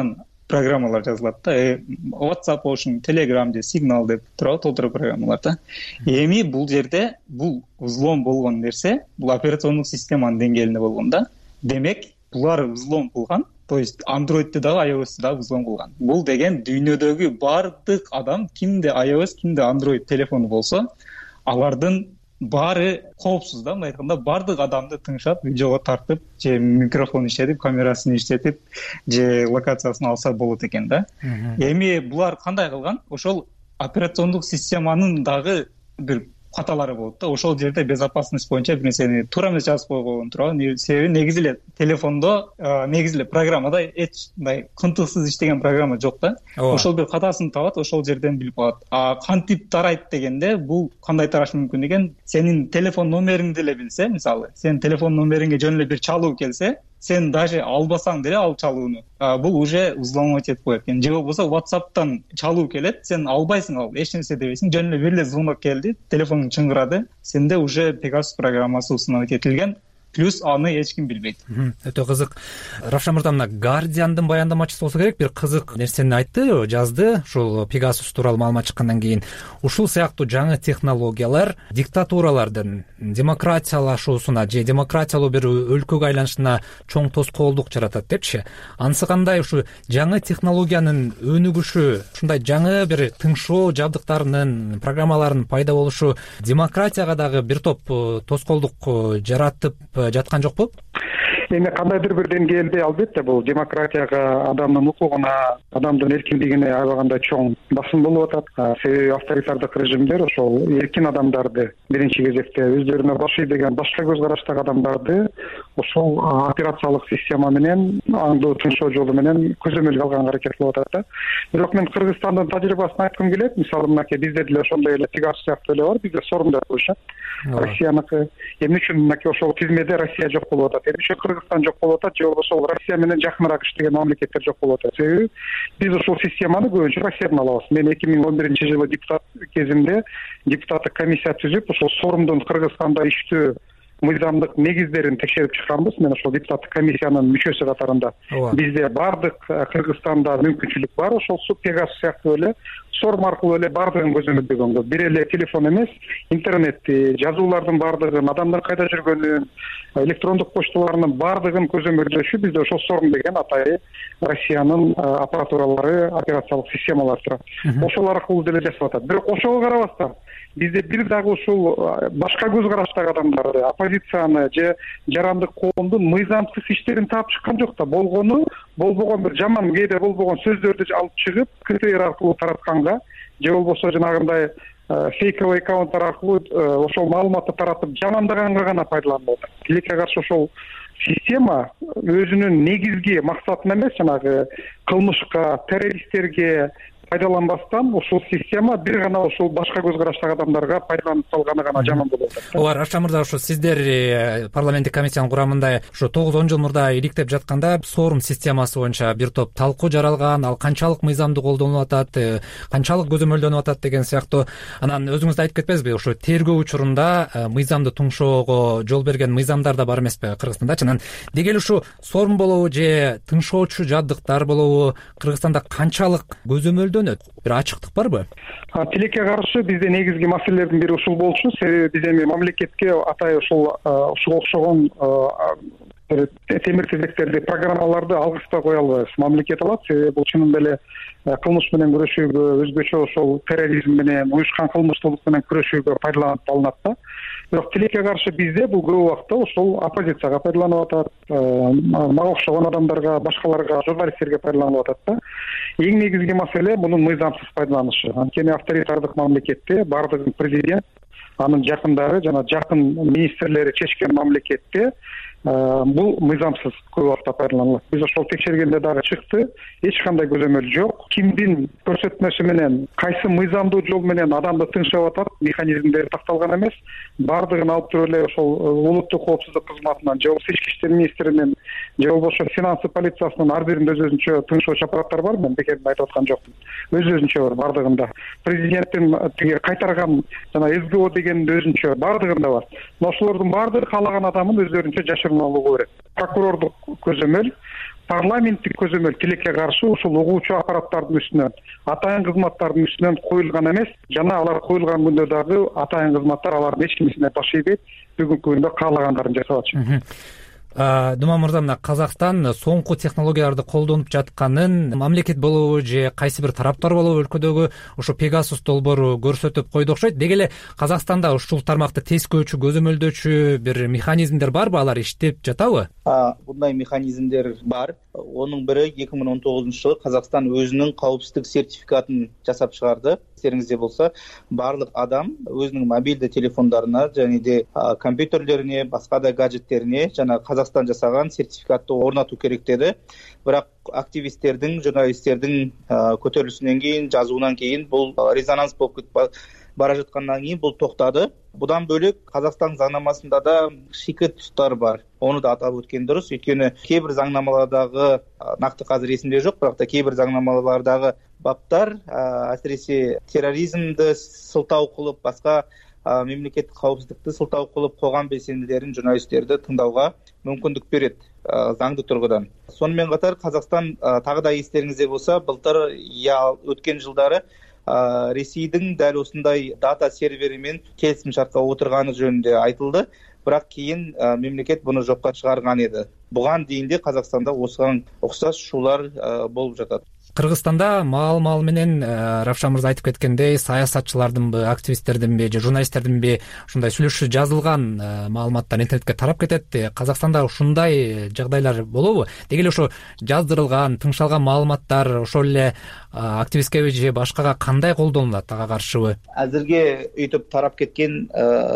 P: программалар жазылат да. WhatsApp болушун, Telegram же Signal деп турат, толтура программалар да. Эми бул жерде бул взлом болгон нерсе бул операциондук системанын деңгээлинде болгон да. Демек, булар взлом кылган, то есть Android'те дагы iOS'те дагы взлом кылган. Бул деген дүйнөдөгү бардык адам, кимде iOS, кимде Android телефону болсо, алардын баары коопсуз да, мындай айтканда бардык адамды тыңшап, видеого тартып, же микрофон иштетип, камерасын иштетип, же локациясын алса болот экен да. Эми булар кандай кылган? Ошол операциондук системанын дагы бир каталары болот да. Ошол жерде безопасность боюнча бир нерсени туура эмес жазып койгон турган. Себеби негизи эле телефондо, негизи эле программада эч мындай кынтыксыз иштеген программа жок да. Ошол бир катасын табат, ошол жерден билип калат. А кантип тарайт дегенде, бул кандай тарашы мүмкүн деген, сенин телефон номериңди эле билсе, мисалы, сенин телефон номериңге жөн эле бир чалуу келсе, сен даже албасаң деле ал чалууну, бул уже взломать этип коет экен. Же болбосо WhatsApp'тан чалуу келет, сен албайсың, ал эч нерсе дебейсиң, жөн эле бир эле звонок келди, телефонуң чыңгырады, сенде уже Pegasus программасы установить этилген, плюс аны эч ким билбейт.
M: Өтө кызык. Равшан мырза, мына Guardian'дын баяндамачысы болсо керек, бир кызык нерсени айтты, жазды, ушул Pegasus тууралуу маалымат чыккандан кийин. Ушул сыяктуу жаңы технологиялар диктатуралардын демократиялашуусуна же демократиялуу бир өлкөгө айланышына чоң тоскоолдук жаратат депчи. Анысы кандай ушу жаңы технологиянын өнүгүшү, ушундай жаңы бир тыңшоо жабдыктарынын, программаларынын пайда болушу демократияга дагы бир топ тоскоолдук жаратып жаткан жокпу?
N: Эми кандайдыр бир деңгээлде албетте бул демократияга, адамдын укугуна, адамдын эркиндигине аябагандай чоң басым болуп атат. Себеби авторитардык режимдер ошол эркин адамдарды биринчи кезекте өздөрүнө башый деген башка көз караштагы адамдарды ошол операциялык система менен, аңдуу тыңшоо жолу менен көзөмөлгө алганга аракет кылып атат да. Бирок мен Кыргызстандын тажрыйбасын айткым келет. Мисалы, мынакей бизде деле ошондой эле Pegasus сыяктуу эле бар, бизде сорум деп коюшат. Россияныкы. Эмне үчүн мынакей ошол тизмеде Россия жок болуп атат? Эмне үчүн Кыргызстан жок болуп атат, же болбосо Россия менен жакыныраак иштеген мамлекеттер жок болуп атат? Себеби биз ушул системаны көбүнчө Россиядан алабыз. Мен эки миң он биринчи жылы депутат кезимде депутаттык комиссия түзүп, ошол сорумдун Кыргызстанда иштөө мыйзамдык негиздерин текшерип чыкканбыз. Мен ошол депутаттык комиссиянын мүчөсү катарында. Бизде бардык Кыргызстанда мүмкүнчүлүк бар, ошол Pegasus сыяктуу эле сорум аркылуу эле бардыгын көзөмөлдөгөнгө. Бир эле телефон эмес, интернетти, жазуулардын бардыгын, адамдын кайда жүргөнүн, электрондук почталарынын бардыгын көзөмөлдөшү бизде ошол сорум деген атайы Россиянын аппаратуралары, операциялык системалары турат. Ошол аркылуу деле жасап атат. Бирок ошого карабастан бизде бир дагы ушул башка көз караштагы адамдарды, оппозицияны же жарандык коомдун мыйзамсыз иштерин таап чыккан жок да. Болгону, болбогон бир жаман кээде болбогон сөздөрдү алып чыгып, КТР аркылуу таратканга, же болбосо жанагындай фейковый аккаунттар аркылуу ошол маалыматты таратып жамандаганга гана пайдаланылат. Тилекке каршы ошол система өзүнүн негизги максатына эмес, жанагы кылмышка, террористтерге пайдаланбастан ушул система бир гана ушул башка көз караштагы адамдарга пайдаланып калганы гана жаман болуп атат.
M: Ооба, Равшан мырза, ушу сиздер парламенттик комиссиянын курамында ушу тогуз он жыл мурда иликтеп жатканда сорум системасы боюнча бир топ талкуу жаралган, ал канчалык мыйзамды колдонуп атат, канчалык көзөмөлдөнүп атат деген сыяктуу. Анан өзүңүз да айтып кетпедизби, ушу тергөө учурунда мыйзамды тыңшоого жол берген мыйзамдар да бар эмеспи Кыргызстандачы? Анан деги эле ушу сорум болобу же тыңшоочу жабдыктар болобу Кыргызстанда канчалык көзөмөлдө бир ачыктык барбы?
N: Тилекке каршы бизде негизги маселелердин бири ушул болчу. Себеби биз эми мамлекетке атай ушул ушуга окшогон темир тизектерди, программаларды алгычта кое албайбыз. Мамлекет алат, себеби бул чынында эле кылмыш менен күрөшүүгө, өзгөчө ошол терроризм менен, уюшкан кылмыштуулук менен күрөшүүгө пайдаланып алынат да. Бирок тилекке каршы бизде бул көп убакта ошол оппозицияга пайдаланып атат, мага окшогон адамдарга, башкаларга, журналисттерге пайдаланып атат да. Эң негизги маселе мунун мыйзамсыз пайдаланышы. Анткени авторитардык мамлекетте бардыгын президент, анын жакындары жана жакын министрлери чечкен мамлекетте бул мыйзамсыз көп убакта пайдаланылат. Биз ошол текшергенде дагы чыкты, эч кандай көзөмөл жок. Кимдин көрсөтмөсү менен, кайсы мыйзамдуу жол менен адамды тыңшап атат, механизмдери такталган эмес. Бардыгын алып туруп эле ошол улуттук коопсуздук кызматынан, же болбосо ички иштер министринин, же болбосо финансы полициясынын ар биринде өз өзүнчө тыңшоочу аппараттар бар. Мен бекерден айтып аткан жокмун. Өз өзүнчө бар бардыгында. Президенттин тиги кайтарган жана СГО дегендин өзүнчө бардыгында бар. Ошолордун бардыгы каалаган адамын өздөрүнчө жашырып алууга берет. Прокурордук көзөмөл, парламенттик көзөмөл тилекке каршы ушул угуучу аппараттардын үстүнөн, атайын кызматтардын үстүнөн коюлган эмес, жана алар коюлган күндө дагы атайын кызматтар алардын эч кимисине ташыйбайт, бүгүнкү күндө каалагандарын жасап атышат.
M: Думан мырза, мына Казакстан соңку технологияларды колдонуп жатканын мамлекет болобу же кайсы бир тараптар болобу өлкөдөгү ушу Pegasus долбоору көрсөтүп койду окшойт. Деги эле Казакстанда ушул тармакты тескөөчү, көзөмөлдөөчү бир механизмдер барбы, алар иштеп жатабы?
O: Мындай механизмдер бар. Онун бири эки миң он тогузунчу жылы Казакстан өзүнүн коопсуздук сертификатын жасап чыгарды. Эстериңизде болсо, барлык адам өзүнүн мобилдик телефондарына және де компьютерлерине, башка да гаджеттерине жана Казакстан жасаган сертификатты орнатуу керек деди. Бирок активисттердин, журналисттердин көтөрүлүшүнөн кийин, жазуунан кийин бул резонанс болуп бара жаткандан кийин бул токтады. Будан бөлөк Казакстан заңнамасында да шикі туштар бар. Оны да атап өткен дұрыс. Өйткені кейбір заңнамалардағы, нақты қазір есімде жоқ, бірақ та кейбір заңнамалардағы баптар, әсіресе терроризмді сылтау қылып, басқа мемлекеттік қауіпсіздікті сылтау қылып, қоғам белсенділерін, журналистерді тыңдауға мүмкіндік береді заңды тұрғыдан. Сонымен қатар Қазақстан тағы да естеріңізде болса, былтыр я өткен жылдары Ресейдің дәл осындай дата серверімен келісім шартқа отырғаны жөнінде айтылды, бірақ кейін мемлекет бұны жоққа шығарған еді. Бұған дейін де Қазақстанда осыған ұқсас шулар болып жатады.
M: Кыргызстанда маал-маал менен Равшан мырза айтып кеткендей, саясатчылардынбы, активисттердинби же журналисттердинби ушундай сүйлөшүү жазылган маалыматтар интернетке тарап кетет. Казакстанда ушундай жагдайлар болобу? Деги эле ошо жаздырылган, тыңшалган маалыматтар ошол эле активистке же башкага кандай колдонулат, ага каршыбы?
O: Азырге өйтүп тарап кеткен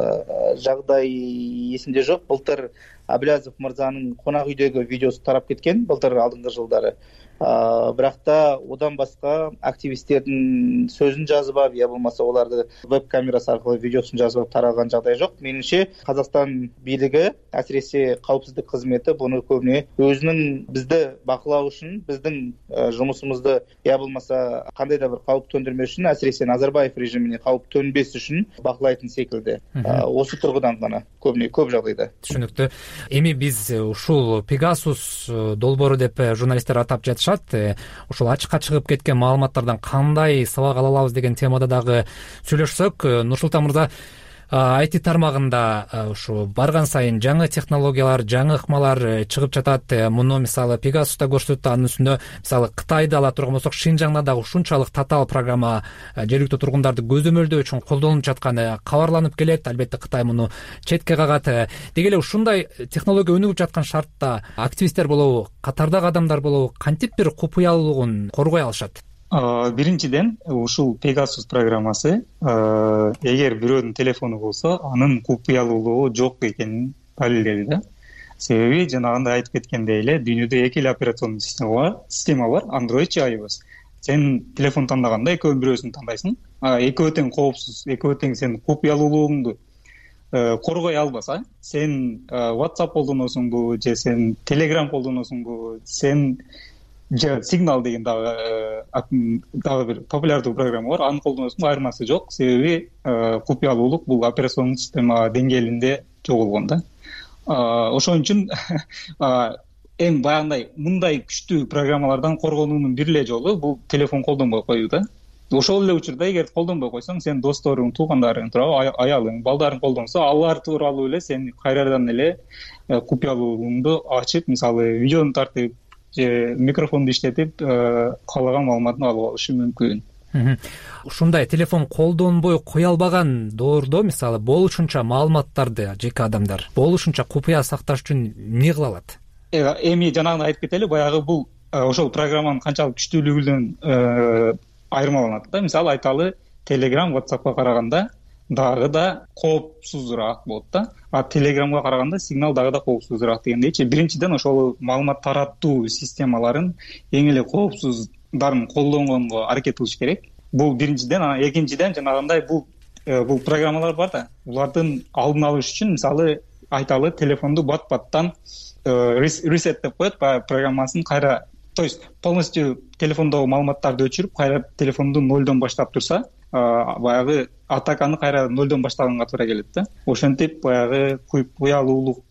O: жагдай эсимде жок. Былтыр Абилязов мырзанын конак үйдөгү видеосу тарап кеткен, былтыр алдыңкы жылдары. Бірақ та одан басқа активистердің сөзін жазып алып, я болмаса оларды веб-камерасы арқылы видеосын жазып таралған жағдай жоқ. Меніңше Қазақстан билігі, әсіресе қауіпсіздік қызметі бұны көбіне өзінің бізді бақылау үшін, біздің жұмысымызды я болмаса қандай да бір қауіп төндірмес үшін, әсіресе Назарбаев режиміне қауіп төнбес үшін бақылайтын секілді. Осы тұрғыдан ғана көбіне көп жағдайда.
M: Түшүнүктүү. Эми биз ушул Pegasus долбоору деп журналисттер атап жатышат. Ушул ачыкка чыгып кеткен маалыматтардан кандай сабак ала алабыз деген темада дагы сүйлөшсөк, Нурсултан мырза, ай ти тармагында ушу барган сайын жаңы технологиялар, жаңы ыкмалар чыгып жатат. Муну мисалы Pegasus'та көрсөттү, анын үстүндө мисалы Кытайды ала турган болсок, Шинжаңда дагы ушунчалык татаал программа жергиликтүү тургундарды көзөмөлдөө үчүн колдонулуп жатканы кабарланып келет. Албетте Кытай муну четке кагат. Деги эле ушундай технология өнүгүп жаткан шартта активисттер болобу, катардагы адамдар болобу, кантип бир купуялуулугун коргой алышат?
P: Биринчиден, ушул Pegasus программасы эгер бирөөнүн телефону болсо, анын купуялуулугу жок экенин далилдеди да. Себеби жанагындай айтып кеткендей эле, дүйнөдө эки эле операционный система бар, система бар, Android же iOS. Сен телефон тандаганда экөөнүн бирөөсүн тандайсың. Экөө тең коопсуз, экөө тең сен купуялуулугуңду коргой албаса, сен WhatsApp колдоносуңбу же сен Telegram колдоносуңбу, сен же Signal деген дагы дагы бир популярдуу программа бар, аны колдоносуң, айырмасы жок. Себеби купуялуулук бул операционный система деңгээлинде жоголгон да. Ошон үчүн эми баягындай мындай күчтүү программалардан коргонуунун бир эле жолу бул телефон колдонбой коюу да. Ошол эле учурда эгер колдонбой койсоң, сен досторуң, туугандарың тууралуу, аялың, балдарың колдонсо, алар тууралуу эле сен кайрадан эле купуялуулугуңду ачып, мисалы видеону тартып же микрофонду иштетип каалаган маалыматын алып алышы мүмкүн.
M: Ушундай телефон колдонбой кое албаган доордо, мисалы, болушунча маалыматтарды жеке адамдар болушунча купуя сакташ үчүн эмне кыла алат?
P: Эми жанагындай айтып кетели, баягы бул ошол программанын канчалык күчтүүлүгүнөн айырмаланат да. Мисалы айталы, Telegram, WhatsApp'ка караганда дагы да коопсузураак болот да. А Telegram'га караганда Signal дагы да коопсузураак дегендейчи. Биринчиден ошол маалымат тараттуу системаларын эң эле коопсуздарын колдонгонго аракет кылыш керек. Бул биринчиден, анан экинчиден жанагындай бул бул программалар бар да. Булардын алдын алыш үчүн мисалы айталы, телефонду бат-баттан ресет деп коет, программасын кайра, то есть полностью телефондогу маалыматтарды өчүрүп, кайра телефонду нолдон баштап турса, баягы атаканы кайра нолдон баштаганга туура келет да. Ошентип баягы купуялуулуктун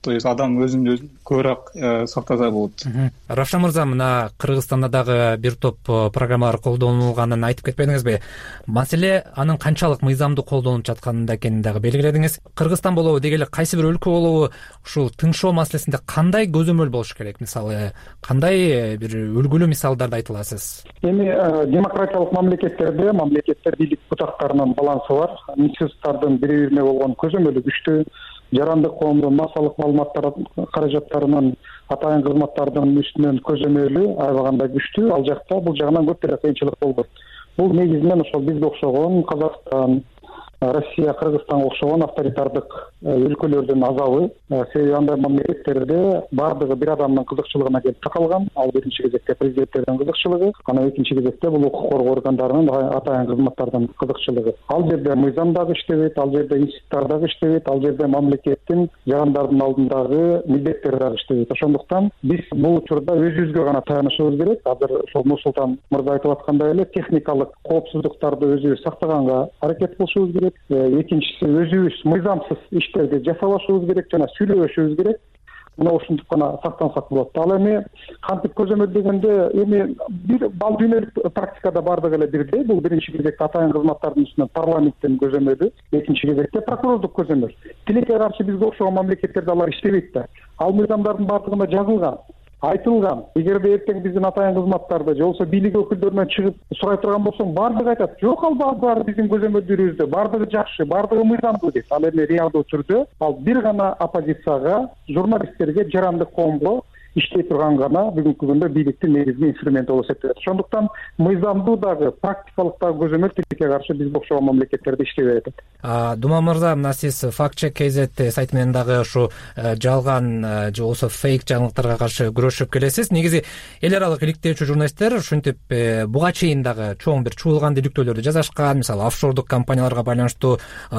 P: то есть адам өзүн өзүн көбүрөөк сактаса болот.
M: Равшан мырза, мына Кыргызстанда дагы бир топ программалар колдонулганын айтып кетпедиңизби? Маселе анын канчалык мыйзамдуу колдонулуп жатканында экенин дагы белгиледиңиз. Кыргызстан болобу, деги эле кайсы бир өлкө болобу ушул тыңшоо маселесинде кандай көзөмөл болуш керек? Мисалы, кандай бир үлгүлүү мисалдарды айта аласыз?
N: Эми демократиялык мамлекеттерде мамлекеттер бийлик бутактарынын балансы бар. Институттардын бири-бирине болгон көзөмөлү күчтүү, жарандык коомдун массалык маалыматтар каражаттарынын атайын кызматтардын үстүнөн көзөмөлү аябаганда күчтүү. Ал жакта бул жагынан көп деле кыйынчылык болбойт. Бул негизинен ошол бизге окшогон Казакстан, Россия, Кыргызстанга окшогон авторитардык өлкөлөрдүн азабы. Себеби андай мамлекеттерде бардыгы бир адамдын кызыкчылыгына келип такалган. Ал биринчи кезекте президенттердин кызыкчылыгы, анан экинчи кезекте бул укук коргоо органдарынын атайын кызматтардын кызыкчылыгы. Ал жерде мыйзам дагы иштебейт, ал жерде институттар дагы иштебейт, ал жерде мамлекеттин жарандардын алдындагы милдеттери дагы иштебейт. Ошондуктан биз бул учурда өзүбүзгө гана таянышыбыз керек. Азыр ошол Нурсултан мырза айтып аткандай эле техникалык коопсуздуктарды өзүбүз сактаганга аракет кылышыбыз керек. Экинчиси, өзүбүз мыйзамсыз иштерди жасабашыбыз керек жана сүйлөбөшүбүз керек. Мына ушинтип гана сактансак болот. Ал эми кантип көзөмөл дегенде, эми бир бал дүйнөлүк практикада бардыгы эле бирдей. Бул биринчи кезекте атайын кызматтардын үстүнөн парламенттин көзөмөлү, экинчи кезекте прокурордук көзөмөл. Тилекке каршы бизге окшогон мамлекеттерде алар иштебейт да. Ал мыйзамдардын бардыгында жазылган, айтылган. Эгерде эртең биздин атайын кызматтарды же болбосо бийлик өкүлдөрүнөн чыгып сурай турган болсоң, бардыгы айтат: "Жок, ал баары биздин көзөмөлдөрүбүздө, бардыгы жакшы, бардыгы мыйзамдуу" дейт. Ал эми реалдуу түрдө ал бир гана оппозицияга, журналисттерге, жарандык коомго иштей турган гана бүгүнкү күндө бийликтин негизги инструменти болуп эсептелет. Ошондуктан мыйзамдуу дагы, практикалык дагы көзөмөл тилекке каршы бизге окшогон мамлекеттерде иштебей атат.
M: Думан мырза, мына сиз Fact Check кз сайты менен дагы ушу жалган же болбосо фейк жаңылыктарга каршы күрөшүп келесиз. Негизи эл аралык иликтөөчү журналисттер ушинтип буга чейин дагы чоң бир чуулган иликтөөлөрдү жазышкан. Мисалы, офшордук компанияларга байланыштуу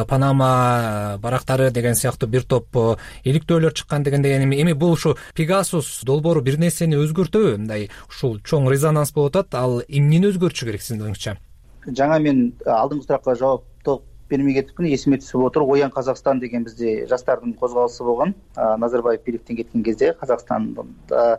M: Панама барактары деген сыяктуу бир топ иликтөөлөр чыккан дегенде, эми бул ушу Pegasus долбоору бир нерсени өзгөртөбү? Мындай ушул чоң резонанс болуп атат. Ал эмнени өзгөртүшү керек сиздин оюңузча?
O: Жаңа мен алдыңкы суракка жооп толук бермей кетипмин. Эсиме түшүп отур. Оян Казакстан деген бизде жаштардын козголосу болгон. Назарбаев бийликтен кеткен кезде Казакстанда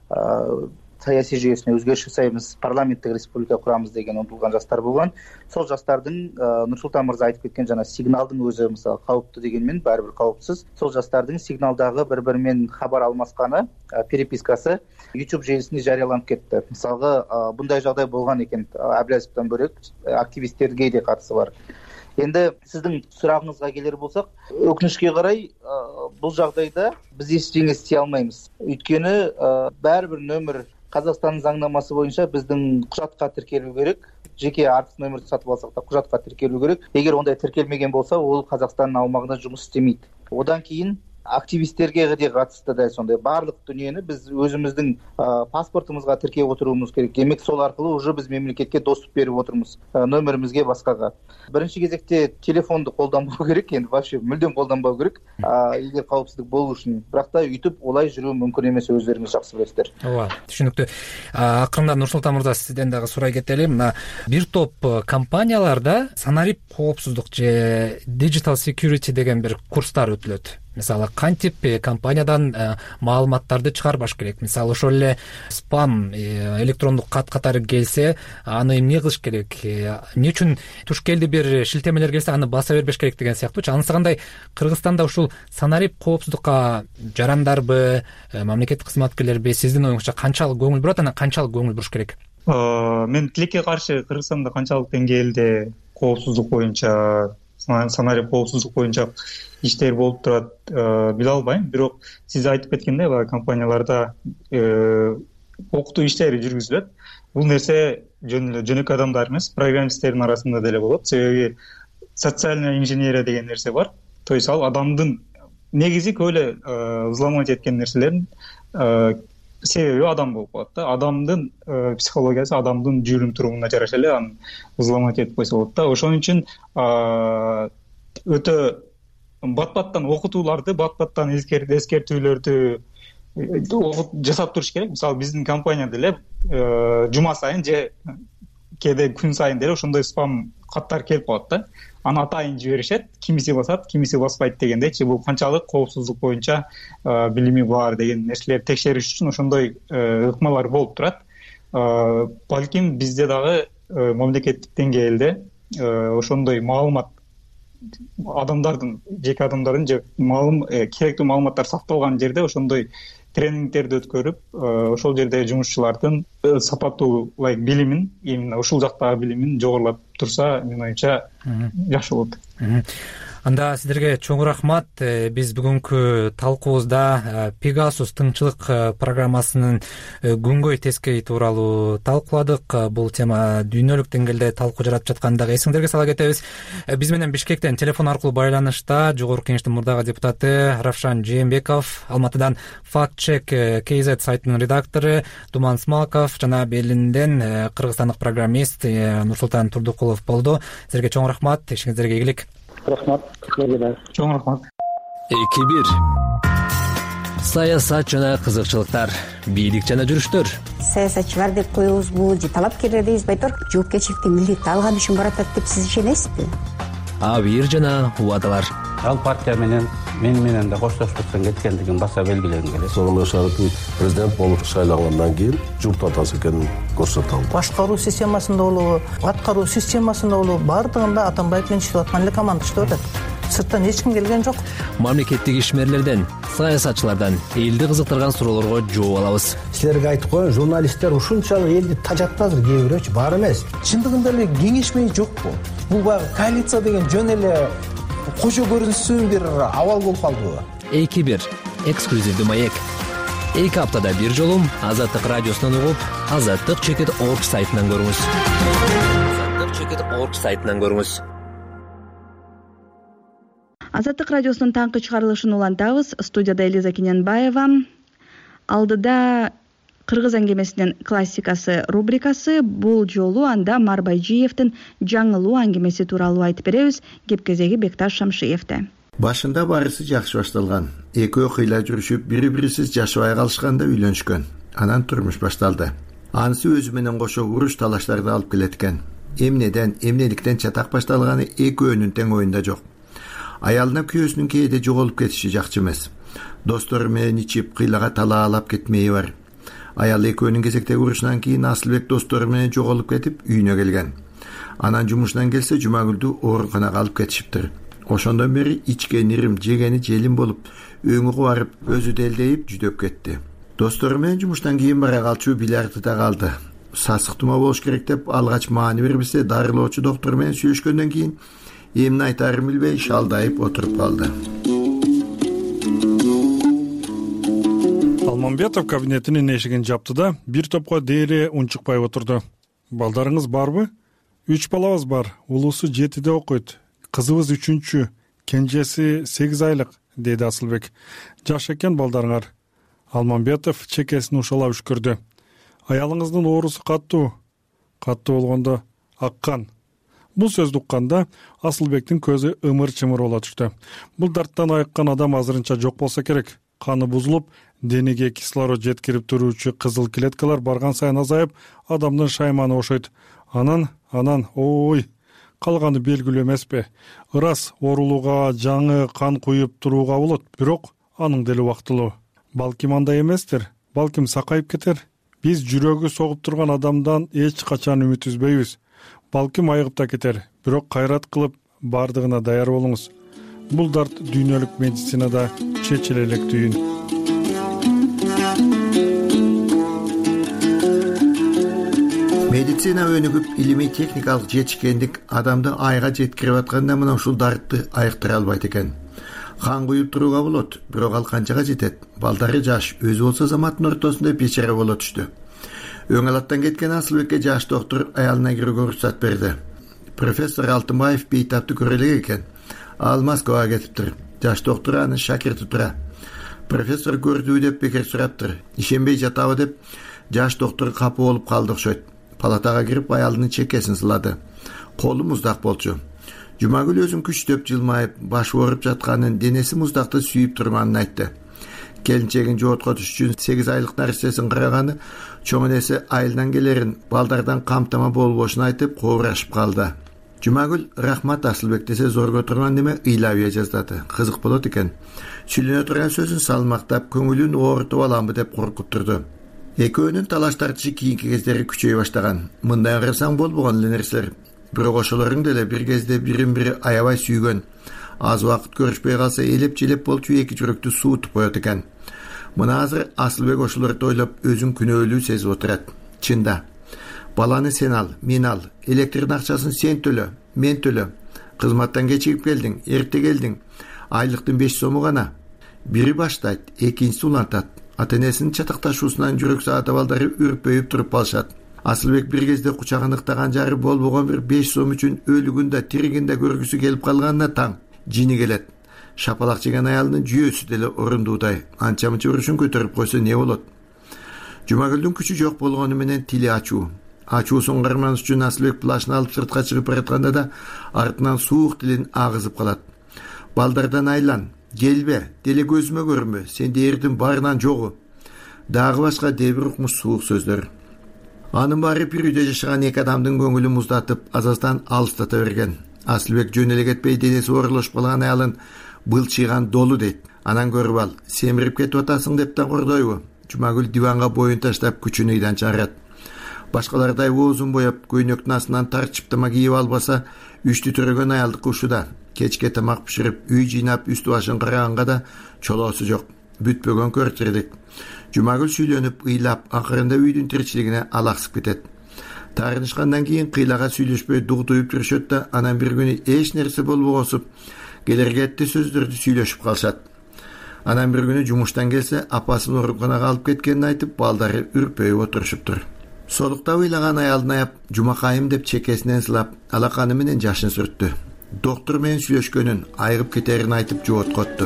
O: саясий жүйөсүнө өзгөрүш жасайбыз, парламенттик республика курамыз деген умтулган жаштар болгон. Сол жаштардын Нурсултан мырза айтып кеткен жана сигналдын өзү мисалы кауптуу дегенмен баары бир кауіпсіз. Сол жаштардын сигналдагы бири-бири менен кабар алмасканы, перепискасы YouTube желисинде жарыяланып кетти. Мисалга bunday жагдай болгон экен. Абилязовдон бөлөк активисттерге да катысы бар. Енді сіздің сұрағыңызға келер болсақ, өкінішке қарай бұл жағдайда біз ештеңе істей алмаймыз. Өйткені бәрібір нөмір Қазақстанның заңнамасы бойынша біздің құжатқа тіркелу керек. Жеке артық нөмірді сатып алсақ та құжатқа тіркелу керек. Егер ондай тіркелмеген болса, ол Қазақстанның аумағында жұмыс істемейді. Одан кейін активисттерге де қатысты да сондай барлық дүниені біз өзіміздің паспортымызға тіркеп отыруымыз керек. Демек сол арқылы уже біз мемлекетке доступ беріп отырмыз нөмірімізге, басқаға. Бірінші кезекте телефонды қолданбау керек, енді вообще мүлдем қолданбау керек. Егер қауіпсіздік болу үшін. Бірақ та өйтіп олай жүру мүмкін емес, өздеріңіз жақсы білесіздер.
M: Ооба, түшүнүктүү. Акырында Нурсултан мырза сизден дагы сурай кетели. Мына бир топ компанияларда санарип коопсуздук же digital security деген бир курстар өтүлөт. Мисалы, кантип компаниядан маалыматтарды чыгарбаш керек. Мисалы, ошол эле спам электрондук кат катары келсе, аны эмне кылыш керек? Эмне үчүн туш келди бир шилтемелер келсе, аны баса бербеш керек деген сыяктуучу. Анысы кандай Кыргызстанда ушул санарип коопсуздукка жарандарбы, мамлекеттик кызматкерлерби сиздин оюңузча канчалык көңүл бурат, анан канчалык көңүл буруш керек?
P: Мен тилекке каршы Кыргызстанда канчалык деңгээлде коопсуздук боюнча, санарип коопсуздук боюнча иштер болуп турат биле албайм. Бирок сиз айтып кеткендей, компанияларда окутуу иштери жүргүзүлөт. Бул нерсе жөн эле жөнөкөй адамдар эмес, программисттердин арасында деле болот. Себеби социальная инженерия деген нерсе бар. То есть ал адамдын негизи көп эле взломать эткен нерселерин себеби адам болуп калат да. Адамдын психологиясы, адамдын жүрүм турумуна жараша эле аны взломать этип койсо болот да. Ошон үчүн өтө бат-баттан окутууларды, бат-баттан эскертүүлөрдү жасап туруш керек. Мисалы, биздин компания деле жума сайын же кээде күн сайын деле ошондой спам каттар келип калат да. Аны атайын жиберишет, кимиси басат, кимиси баспайт дегендейчи. Бул канчалык коопсуздук боюнча билими бар деген нерселерди текшериш үчүн ошондой ыкмалар болуп турат. Балким бизде дагы мамлекеттик деңгээлде ошондой маалымат адамдардын, жеке адамдардын же маалым керектүү маалыматтар сакталган жерде ошондой тренингтерди өткөрүп, ошол жердеги жумушчулардын сапаттуу билимин, именно ушул жактагы билимин жогорулап турса, менин оюмча жакшы болот.
M: Анда сиздерге чоң рахмат. Биз бүгүнкү талкуубузда Pegasus тыңчылык программасынын күнгөй тескей тууралуу талкууладык. Бул тема дүйнөлүк деңгээлде талкуу жаратып жаткандыгы эсиңдерге сала кетебиз. Биз менен Бишкектен телефон аркылуу байланышта Жогорку Кеңештин мурдагы депутаты Равшан Жээнбеков, Алматыдан Fact Check кей зет сайтынын редактору Думан Смалков жана Берлинден кыргызстандык программист Нурсултан Турдукулов болду. Силерге чоң рахмат. Ишиңиздерге ийгилик.
N: Рахмат.
P: Чоң рахмат.
Q: эки бир саясат жана кызыкчылыктар, бийлик жана жүрүштөр.
R: Саясатчылар деп коебузбу же талапкерлер дейбизби, айтор жоопкерчиликти милдетти алган үчүн баратат деп сиз ишенесизби?
Q: Абийир жана убадалар.
S: Ал партия менен мен менен да коштошпостон кеткендигин баса белгилегим келет.
T: Сооронбай Шарипович президент болуп шайлангандан кийин журт атасы экенин көрсөтө алды.
U: Башкаруу системасында болобу, аткаруу системасында болобу, бардыгында Атамбаев менен иштеп аткан эле команда иштеп атат. Сырттан эч ким келген жок.
Q: Мамлекеттик ишмерлерден, саясатчылардан элди кызыктырган суроолорго жооп алабыз.
V: Силерге айтып коеюн, журналисттер ушунчалык элди тажатты азыр, кээ бирөөчү бар эмес.
K: Чындыгында эле кеңешмей жокпу? Бул баягы коалиция деген жөн эле кошо көрүнсүн бир абал болуп калдыбы?
Q: эки бир эксклюзивдүү маек. эки аптада бир жолу Азаттык радиосунан угуп, азаттык чекит точка орг сайтынан көрүңүз. азаттык чекит точка орг сайтынан көрүңүз.
A: Азаттык радиосунун таңкы чыгарылышын улантабыз. Студияда Элиза Кененбаева. Алдыда Кыргыз аңгемесинин классикасы рубрикасы. Бул жолу анда Марбайжиевдин жаңылуу аңгемеси тууралуу айтып беребиз. Кеп кезеги Бекташ Шамшиевде.
W: Башында барысы жакшы башталган. Экөө кыйла жүрүшүп, бири-бирисиз жашабай калышканда үйлөнүшкөн. Анан турмуш башталды. Анысы өзү менен кошо уруш талаштарды алып келет экен. Эмнеден, эмнеликтен чатак башталганы экөөнүн тең оюнда жок. Аялына күйөөсүнүн кээде жоголуп кетиши жакчы эмес. Достору менен ичип кыйлага талаалап кетмеyi бар. Аял экөөнүн кезектеги урушунан кийин Асылбек достору менен жоголуп кетип үйүнө келген. Анан жумушунан келсе Жумагүлдү ооруканага алып кетишиптир. Ошондон бери ичкен ирим, жегени желим болуп, өңү кубарып, өзү делдейип жүдөп кетти. Достору менен жумуштан кийин бара калчу билярдыда калды. Сасык тума болуш керек деп алгач маани бербесе, дарылоочу доктор менен сүйлөшкөндөн кийин эмне айтарын билбей шалдайып отуруп калды.
X: Алмамбетов кабинетинин эшигин жапты да бир топко дээре унчукпай отурду. Балдарыңыз барбы? Үч балабыз бар. Улуусу жетиде окуйт. Кызыбыз үчүнчү, кенжеси сегиз айлык, деди Асылбек. Жаш экен балдарыңар. Алмамбетов чекесин ушалап үшкүрдү. Аялыңыздын оорусу каттуу. Каттуу болгондо аккан. Бул сөздү укканда Асылбектин көзү ымыр-чымыр боло түштү. Бул дарттан айыккан адам азырынча жок болсо керек. Каны бузулуп, денеге кислород жеткирип туруучу кызыл клеткалар барган сайын азайып, адамдын шайманы ошойт. Анан, анан, ой, калганы белгилүү эмеспи? Ырас оорулууга жаңы кан куюп турууга болот, бирок аның деле убактылуу. Балким андай эместир, балким сакайып кетер. Биз жүрөгү согуп турган адамдан эч качан үмүт үзбөйбүз. Балким айыгып да кетер, бирок кайрат кылып бардыгына даяр болуңуз. Бул дарт дүйнөлүк медицинада чечилелек түйүн.
W: Медицина өнүгүп, илимий техникалык жетишкендик адамды айга жеткирип атканда мына ушул дартты айыктыра албайт экен. Кан куюп турууга болот, бирок ал канчага жетет? Балдары жаш, өзү болсо заматтын ортосунда бечара боло түштү. Өң алаттан кеткен Асылбекке жаш доктор аялына кирүүгө уруксат берди. Профессор Алтынбаев бейтапты көрө элек экен. Ал Москвага кетиптир. Жаш доктор аны шакирти тура. Профессор көрдүбү деп бекер сураптыр. Ишенбей жатабы деп жаш доктор капы болуп калды окшойт. Палатага кирип аялынын чекесин сылады. Колу муздак болчу. Жумагүл өзүн күчтөп жылмайып, башы ооруп жатканын, денеси муздакты сүйүп турганын айтты. Келинчегин жоотко түш үчүн сегиз айлык нарсесин караганы, чоң энеси айылдан келерин, балдардан камтама болбошун айтып коурашып калды. Жумагүл рахмат Асылбек десе зорго турган неме ыйлабия жаздады. Кызык болот экен. Сүйлөнө турган сөзүн салмактап, көңүлүн оорутуп аламбы деп коркуттурду. Экөөнүн талаш тартышы кийинки кездери күчөй баштаган. Мындай кырсаң болбогон эле нерселер. Бирок ошолордун деле бир кезде бирин бири аябай сүйгөн. Аз убакыт көрүшпөй калса элеп-желеп болчу эки жүрөктү суутуп коет экен. Мына азыр Асылбек ошолорду ойлоп өзүн күнөөлүү сезип отурат. Чында. Баланы сен ал, мен ал. Электрдин акчасын сен төлө, мен төлө. Кызматтан кечигип келдиң, эрте келдиң. Айлыктын беш сому гана. Бири баштайт, экинчиси улантат. Ата-энесинин чатакташуусунан жүрөк саата балдары үрпөйүп туруп калышат. Асылбек бир кезде кучагын ыктаган жары болбогон бир беш сом үчүн өлүгүн да тиригин да көргүсү келип калганына таң. Жини келет. Шапалак жеген аялынын жүйөсү деле орундуудай. Анча-мынча урушун көтөрүп койсо не болот? Жумагүлдүн күчү жок болгону менен тили ачуу. Ачуусун карманыш үчүн Асылбек плашын алып сыртка чыгып баратканда да артынан суук тилин агызып калат. Балдардан айлан, келбе, деле көзүмө көрүнбө, сен дээрдин барынан жогу. Дагы башка дебир укмуш суук сөздөр. Анын баары бир үйдө жашаган эки адамдын көңүлүн муздатып, азаздан алыстата берген. Асылбек жөн эле кетпей денеси оорулашып калган аялын былчыйган долу дейт. Анан көрүп ал, семирип кетип атасың деп да кордойбу. Жумагүл диванга боюн таштап күчүн ыйдан чыгарат. Башкалардай оозун боеп, көйнөктүн астынан тарчып тама кийип албаса, үчтү төрөгөн аялдыкы ушуда. Кечке тамак биширип, үй жыйнап, үстү башын караганга да чолоосу жок. Бүтпөгөн көрчүрдүк. Жумагүл сүйлөнүп, ыйлап, акырында үйдүн тиричилигине алаксып кетет. Таарынышкандан кийин кыйлага сүйлөшпөй дугдуюп жүрүшөт да, анан бир күнү эч нерсе болбогонсуп, келергетти сөздөрдү сүйлөшүп калышат. Анан бир күнү жумуштан келсе, апасын ооруканага алып кеткенин айтып, балдары үрпөйүп отурушуптур. Солуктап ыйлаган аялдын аяп, Жумакайым деп чекесинен сылап, алаканы менен жашын сүрттү. Доктор менен сүйлөшкөнүн, айыгып кетерин айтып жооткотту.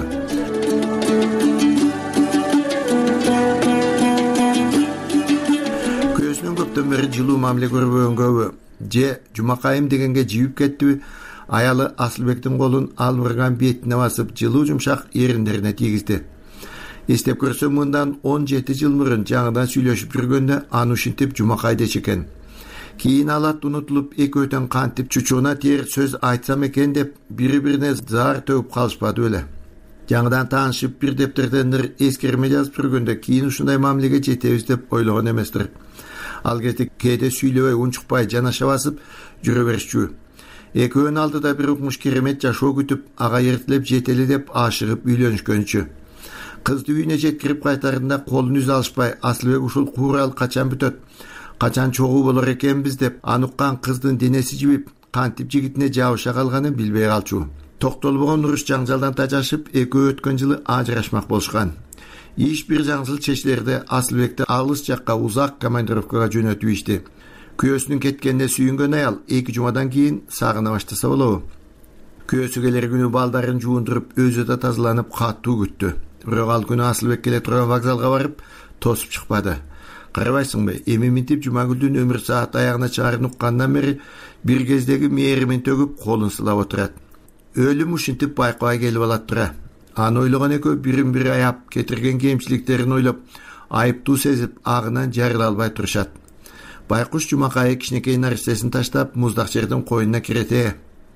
W: Көзүнүн көптөн бери жылуу мамиле көрбөгөнгөбү, же Жумакайым дегенге жибип кеттиби, аялы Асылбектин колун албырган бетине басып, жылуу жумшак эриндерине тийгизди. Эстеп көрсөм, мындан он жети жыл мурун жаңыдан сүйлөшүп жүргөндө аны ушинтип Жумакай дечи экен. Кийин алат унутулуп, экөөтөн кантип чучууна тээр сөз айтсам экен деп бири-бирине заар төгүп калышпады беле. Жаңыдан таанышып бир дептерден эскерме жазып жүргөндө кийин ушундай мамилеге жетебиз деп ойлогон эместир. Ал кезде кээде сүйлөбөй, унчукпай, жанаша басып жүрө беришчү. Экөөнүн алдыда бир укмуш керемет жашоо күтүп, ага эртелеп жетели деп ашыгып үйлөнүшкөнчү. Кызды үйүнө жеткирип кайтарында колун үз алышпай, Асылбек ушул куурал качан бүтөт, качан чогуу болор экенбиз деп ануккан кыздын денеси жибип, кантип жигитине жабыша калганын билбей калчу. Токтолбогон уруш жаңжалдан тажашып, экөө өткөн жылы ажырашмак болушкан. Иш бир жаңжыл чечилерде Асылбекти алыс жакка узак командировкага жөнөтүп ишти. Күйөөсүнүн кеткенине сүйүнгөн аял эки жумадан кийин сагына баштаса болобу. Күйөөсү келер күнү балдарын жуундуруп, өзү да тазаланып каттуу күттү. Бирок ал күнү Асылбек келе турган вокзалга барып, тосуп чыкпады. Карабайсыңбы, эми минтип Жумагүлдүн өмүр саат аягына чыгарын уккандан бери бир кездеги мээримин төгүп, колун сылап отурат. Өлүм ушинтип байкабай келип алат тура. Аны ойлогон экөө бирин бири аяп, кетирген кемчиликтерин ойлоп, айыптуу сезип, агынан жарыла албай турушат. Байкуш Жумакай кичинекей нарсесин таштап, муздак жердин койнуна кирете.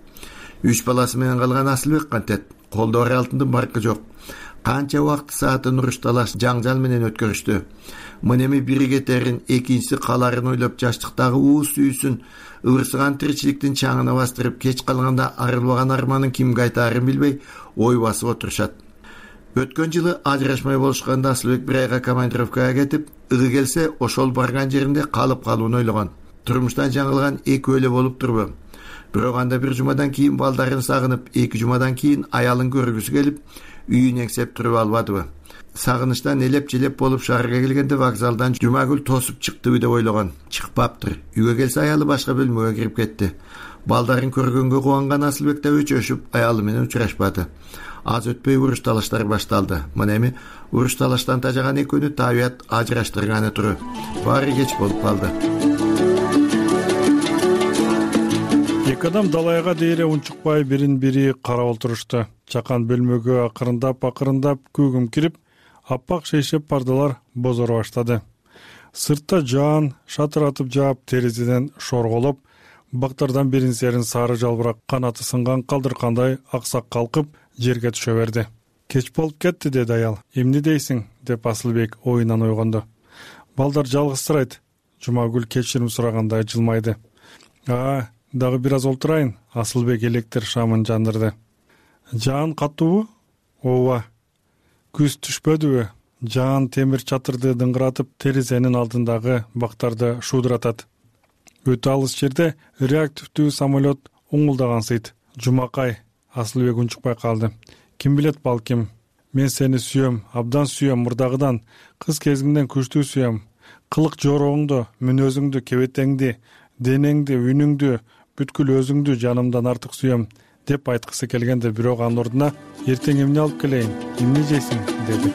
W: Үч баласы менен калган Асылбек кантет, колдо алтындын баркы жок. Канча убакыт саатын уруш талаш жаңжал менен өткөрүштү. Мынеми бири кетерин, экинчиси каларын ойлоп, жаштыктагы уус сүйүүсүн, ырсыган тиричиликтин чаңына бастырып, кеч калганда арылбаган арманын кимге айтаарын билбей, ой басып отурушат. Өткөн жылы ажырашмай болушканда Асылбек бир айга командировкага кетип, ыгы келсе, ошол барган жеринде калып калууну ойлогон. Турмуштан жаңылган эки эле болуп турбу. Бирок анда бир жумадан кийин балдарын сагынып, эки жумадан кийин аялын көргүсү келип, үйүн эңсеп туруп албадыбы. Сагынычтан элеп-желеп болуп шаарга келгенде вокзалдан Жумагүл тосуп чыктыбы деп ойлогон. Чыкпаптыр. Үйгө келсе аялы башка бөлмөгө кирип кетти. Балдарын көргөнгө кубанган Асылбек да өчөшүп, аялы менен учурашпады. Аз өтпөй уруш талаштар башталды. Мына эми уруш талаштан тажаган экөөнү табият ажыраштырганы туру. Баары кеч болуп калды.
X: Эки адам далайга дейре унчукпай бирин-бири карап отурушту. Чакан бөлмөгө акырындап-акырындап көгүм кирип, аппак шейшеп пардалар бозоро баштады. Сыртта жаан шатыратып жаап, терезеден шорголоп, бактардан бирин серин сары жалбырак канаты сынган калдыркандай аксак калкып жерге түшө берди. Кеч болуп кетти, деди аял. Эмне дейсиң? Деп Асылбек оюнан ойгонду. Балдар жалгызсырайт. Жумагүл кечирим сурагандай жылмайды. А, дагы бир аз олтурайын. Асылбек электр шамын жандырды. Жаан каттуубу? Ооба. Күз түшпөдүбү? Жаан темир чатырды дыңгыратып, терезенин алдындагы бактарды шуудуратат. Өтө алыс жерде реактивдүү самолет уңулдагансыйт. Жумакай, Асылбек унчукпай калды. Ким билет, балким. Мен сени сүйөм, абдан сүйөм мурдагыдан. Кыз кезиңден күчтүү сүйөм. Кылык жоругуңду, мүнөзүңдү, кебетеңди, денеңди, үнүңдү, бүткүл өзүңдү жанымдан артык сүйөм деп айткысы келгенде, бирок анын ордуна эртең эмне алып келейин, эмне жейсиң деди.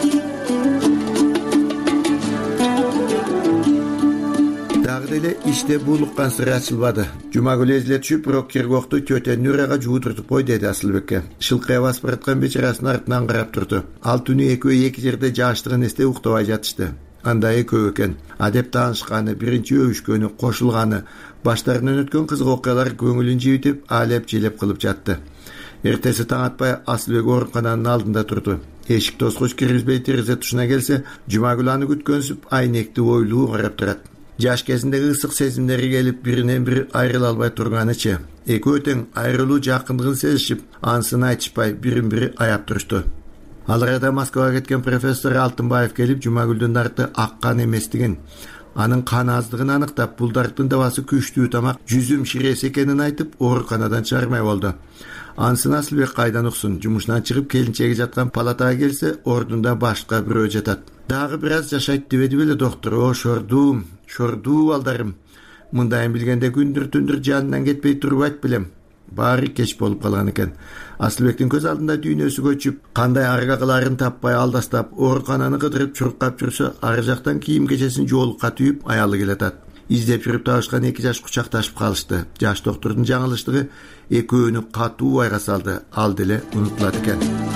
W: Дагы эле иште буулуккан сыр ачылбады. Жумагүл эзиле түшүп, бирок киргокту төтөн нурага жуудуртуп кой, деди Асылбекке. Шылкыя басып бараткан бечарасынын артынан карап турду. Ал түнү экөө эки жерде жаштыгын эстеп уктабай жатышты. Анда экөө экен. Адеп таанышканы, биринчи өбүшкөнү, кошулганы, баштарынан өткөн кызык окуялар көңүлүн жибитип, алеп желеп кылып жатты. Эртеси таң атпай Асылбек оорукананын алдында турду. Эшик тоскоч киргизбей терезе тушуна келсе, Жумагүл аны күткөнсүп, айнекти ойлуу карап турат. Жаш кезиндеги ысык сезимдери келип, биринен бири айрыла албай турганычы. Экөө тең айрылуу жакындыгын сезишип, ансын айтышпай бирин бири аяп турушту. Ал арада Москвага кеткен профессор Алтынбаев келип, Жумагүлдүн дарты аккан эместигин, анын кан аздыгын аныктап, бул дарттын дабасы күчтүү тамак жүзүм ширesi экенин айтып, ооруканадан чыгармай болду. Ансын Асылбек кайдан уксун, жумушунан чыгып келинчеги жаткан палатага келсе, ордунда башка бирөө жатат. Дагы бир аз жашайт дебеди беле доктор? О, шордуу, шордуу балдарым. Мындайын билгенде күндүр түндүр жанынан кетпей турбайт белем. Баары кеч болуп калган экен. Асылбектин көз алдында дүйнөсү көчүп, кандай арга кыларын таппай алдастап, оорукананы кыдырып чуркап жүрсө, ары жактан кийим кечесин жоолукка түйүп аялы келатат. Издеп жүрүп табышкан эки жаш кучакташып калышты. Жаш доктордун жаңылыштыгы экөөнү катуу айга салды. Ал деле унутулат экен.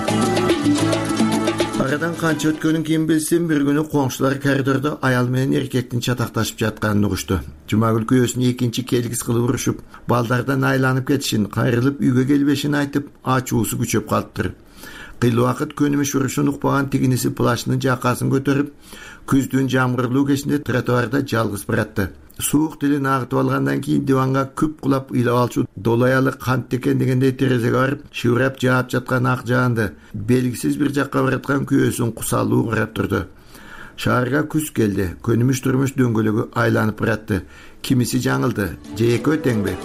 W: Арадан канча өткөнүн ким билсин, бир күнү коңшулар коридордо аял менен эркектин чатакташып жатканын угушту. Жумагүл күйөөсүн экинчи келгис кылып урушуп, балдардан айланып кетишин, кайрылып үйгө келбешин айтып, ачуусу күчөп калыптыр. Кыйыл убакыт көнүмүш урушун укпаган тигиниси плащынын жакасын көтөрүп, күздүн жамгырлуу кечинде тротуарда жалгыз баратты. Суук тилин агытып алгандан кийин диванга күп кулап ыйлап алчу долаялы кант экен дегендей терезеге барып, шыбырап жаап жаткан ак жаанды, белгисиз бир жакка бараткан күйөөсүн кусалуу карап турду. Шаарга күз келди. Көнүмүш турмуш дөңгөлөгү айланып баратты. Кимиси жаңылды, же экөө теңби?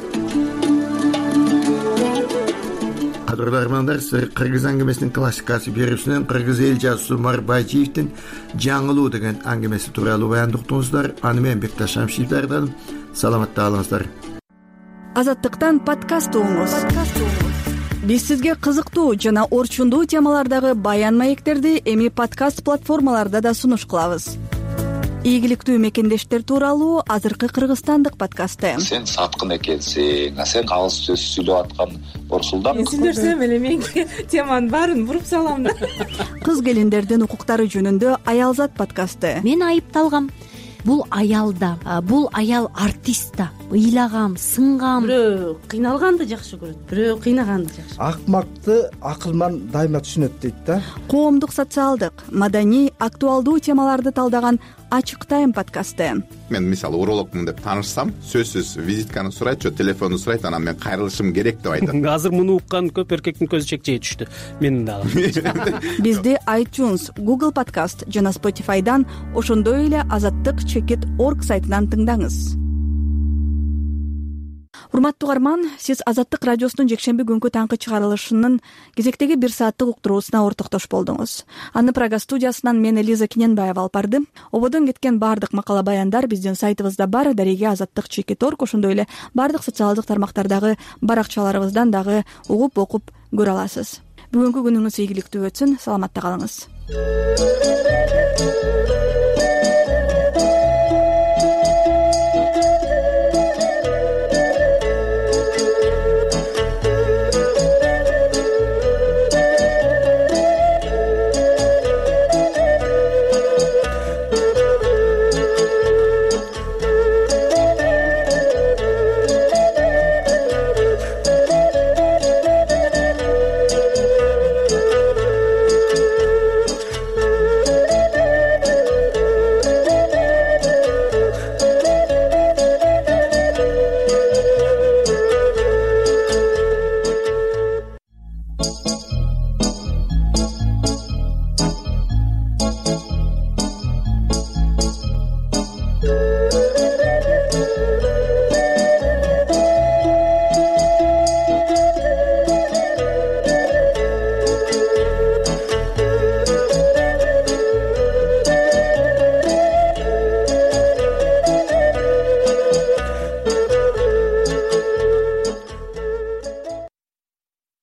W: Кадырлармандар, Кыргыз аңгемесинин классикасы берүүсүнөн Кыргыз эл жазуусу Марбайжиевдин жаңылуу деген аңгемеси тууралуу баянды уктуңуздар. Аны менен Бекташ Шамшиев даярдадым. Саламатта калыңыздар.
A: Азаттыктан подкаст угуңуз. Биз сизге кызыктуу жана орчундуу темалардагы баян маектерди эми подкаст платформаларда да сунуш кылабыз. Ийгиликтүү мекендештер тууралуу азыркы кыргызстандык подкасты.
B: Сен саткын экенсиң, а сен калыс сөз сүйлөп аткан Орсулдан.
F: Мен сүйлөсөм эле мен теманын баарын буруп салам да.
A: Кыз келиндердин укуктары жөнүндө Аялзат подкасты.
C: Мен айыпталгам. Бул аялда, бул аял артист да. Ыйлагам, сынгам.
F: Бирөө кыйналганды жакшы көрөт, бирөө кыйнаганды жакшы.
D: Акмакты акылман дайыма түшүнөт дейт да.
A: Коомдук, социалдык, маданий, актуалдуу темаларды талдаган Ачык тайм подкасты.
E: Мен мисалы урологмун деп таанышсам, сөзсүз визитканы сурайт, же телефонду сурайт, анан мен кайрылышым керек деп айтат.
Y: Азыр муну уккан көп эркектин көзү чекчейе түштү. Менин дагы.
A: Бизди iTunes, Google Podcast жана Spotify'дан, ошондой эле азаттык чекит точка орг сайтынан тыңдаңыз. Урматтуу угарман, сиз Азаттык радиосунун жекшемби күнкү таңкы чыгарылышынын кезектеги бир сааттык уктуруусуна ортоктош болдуңуз. Аны Прага студиясынан мен Элиза Киненбаева алып барды. Ободон кеткен бардык макала баяндар биздин сайтыбызда бар, дареге азаттык чекит точка орг, ошондой эле бардык социалдык тармактардагы баракчаларыбыздан дагы угуп окуп көрө аласыз. Бүгүнкү күнүңүз ийгиликтүү өтсүн, саламатта калыңыз.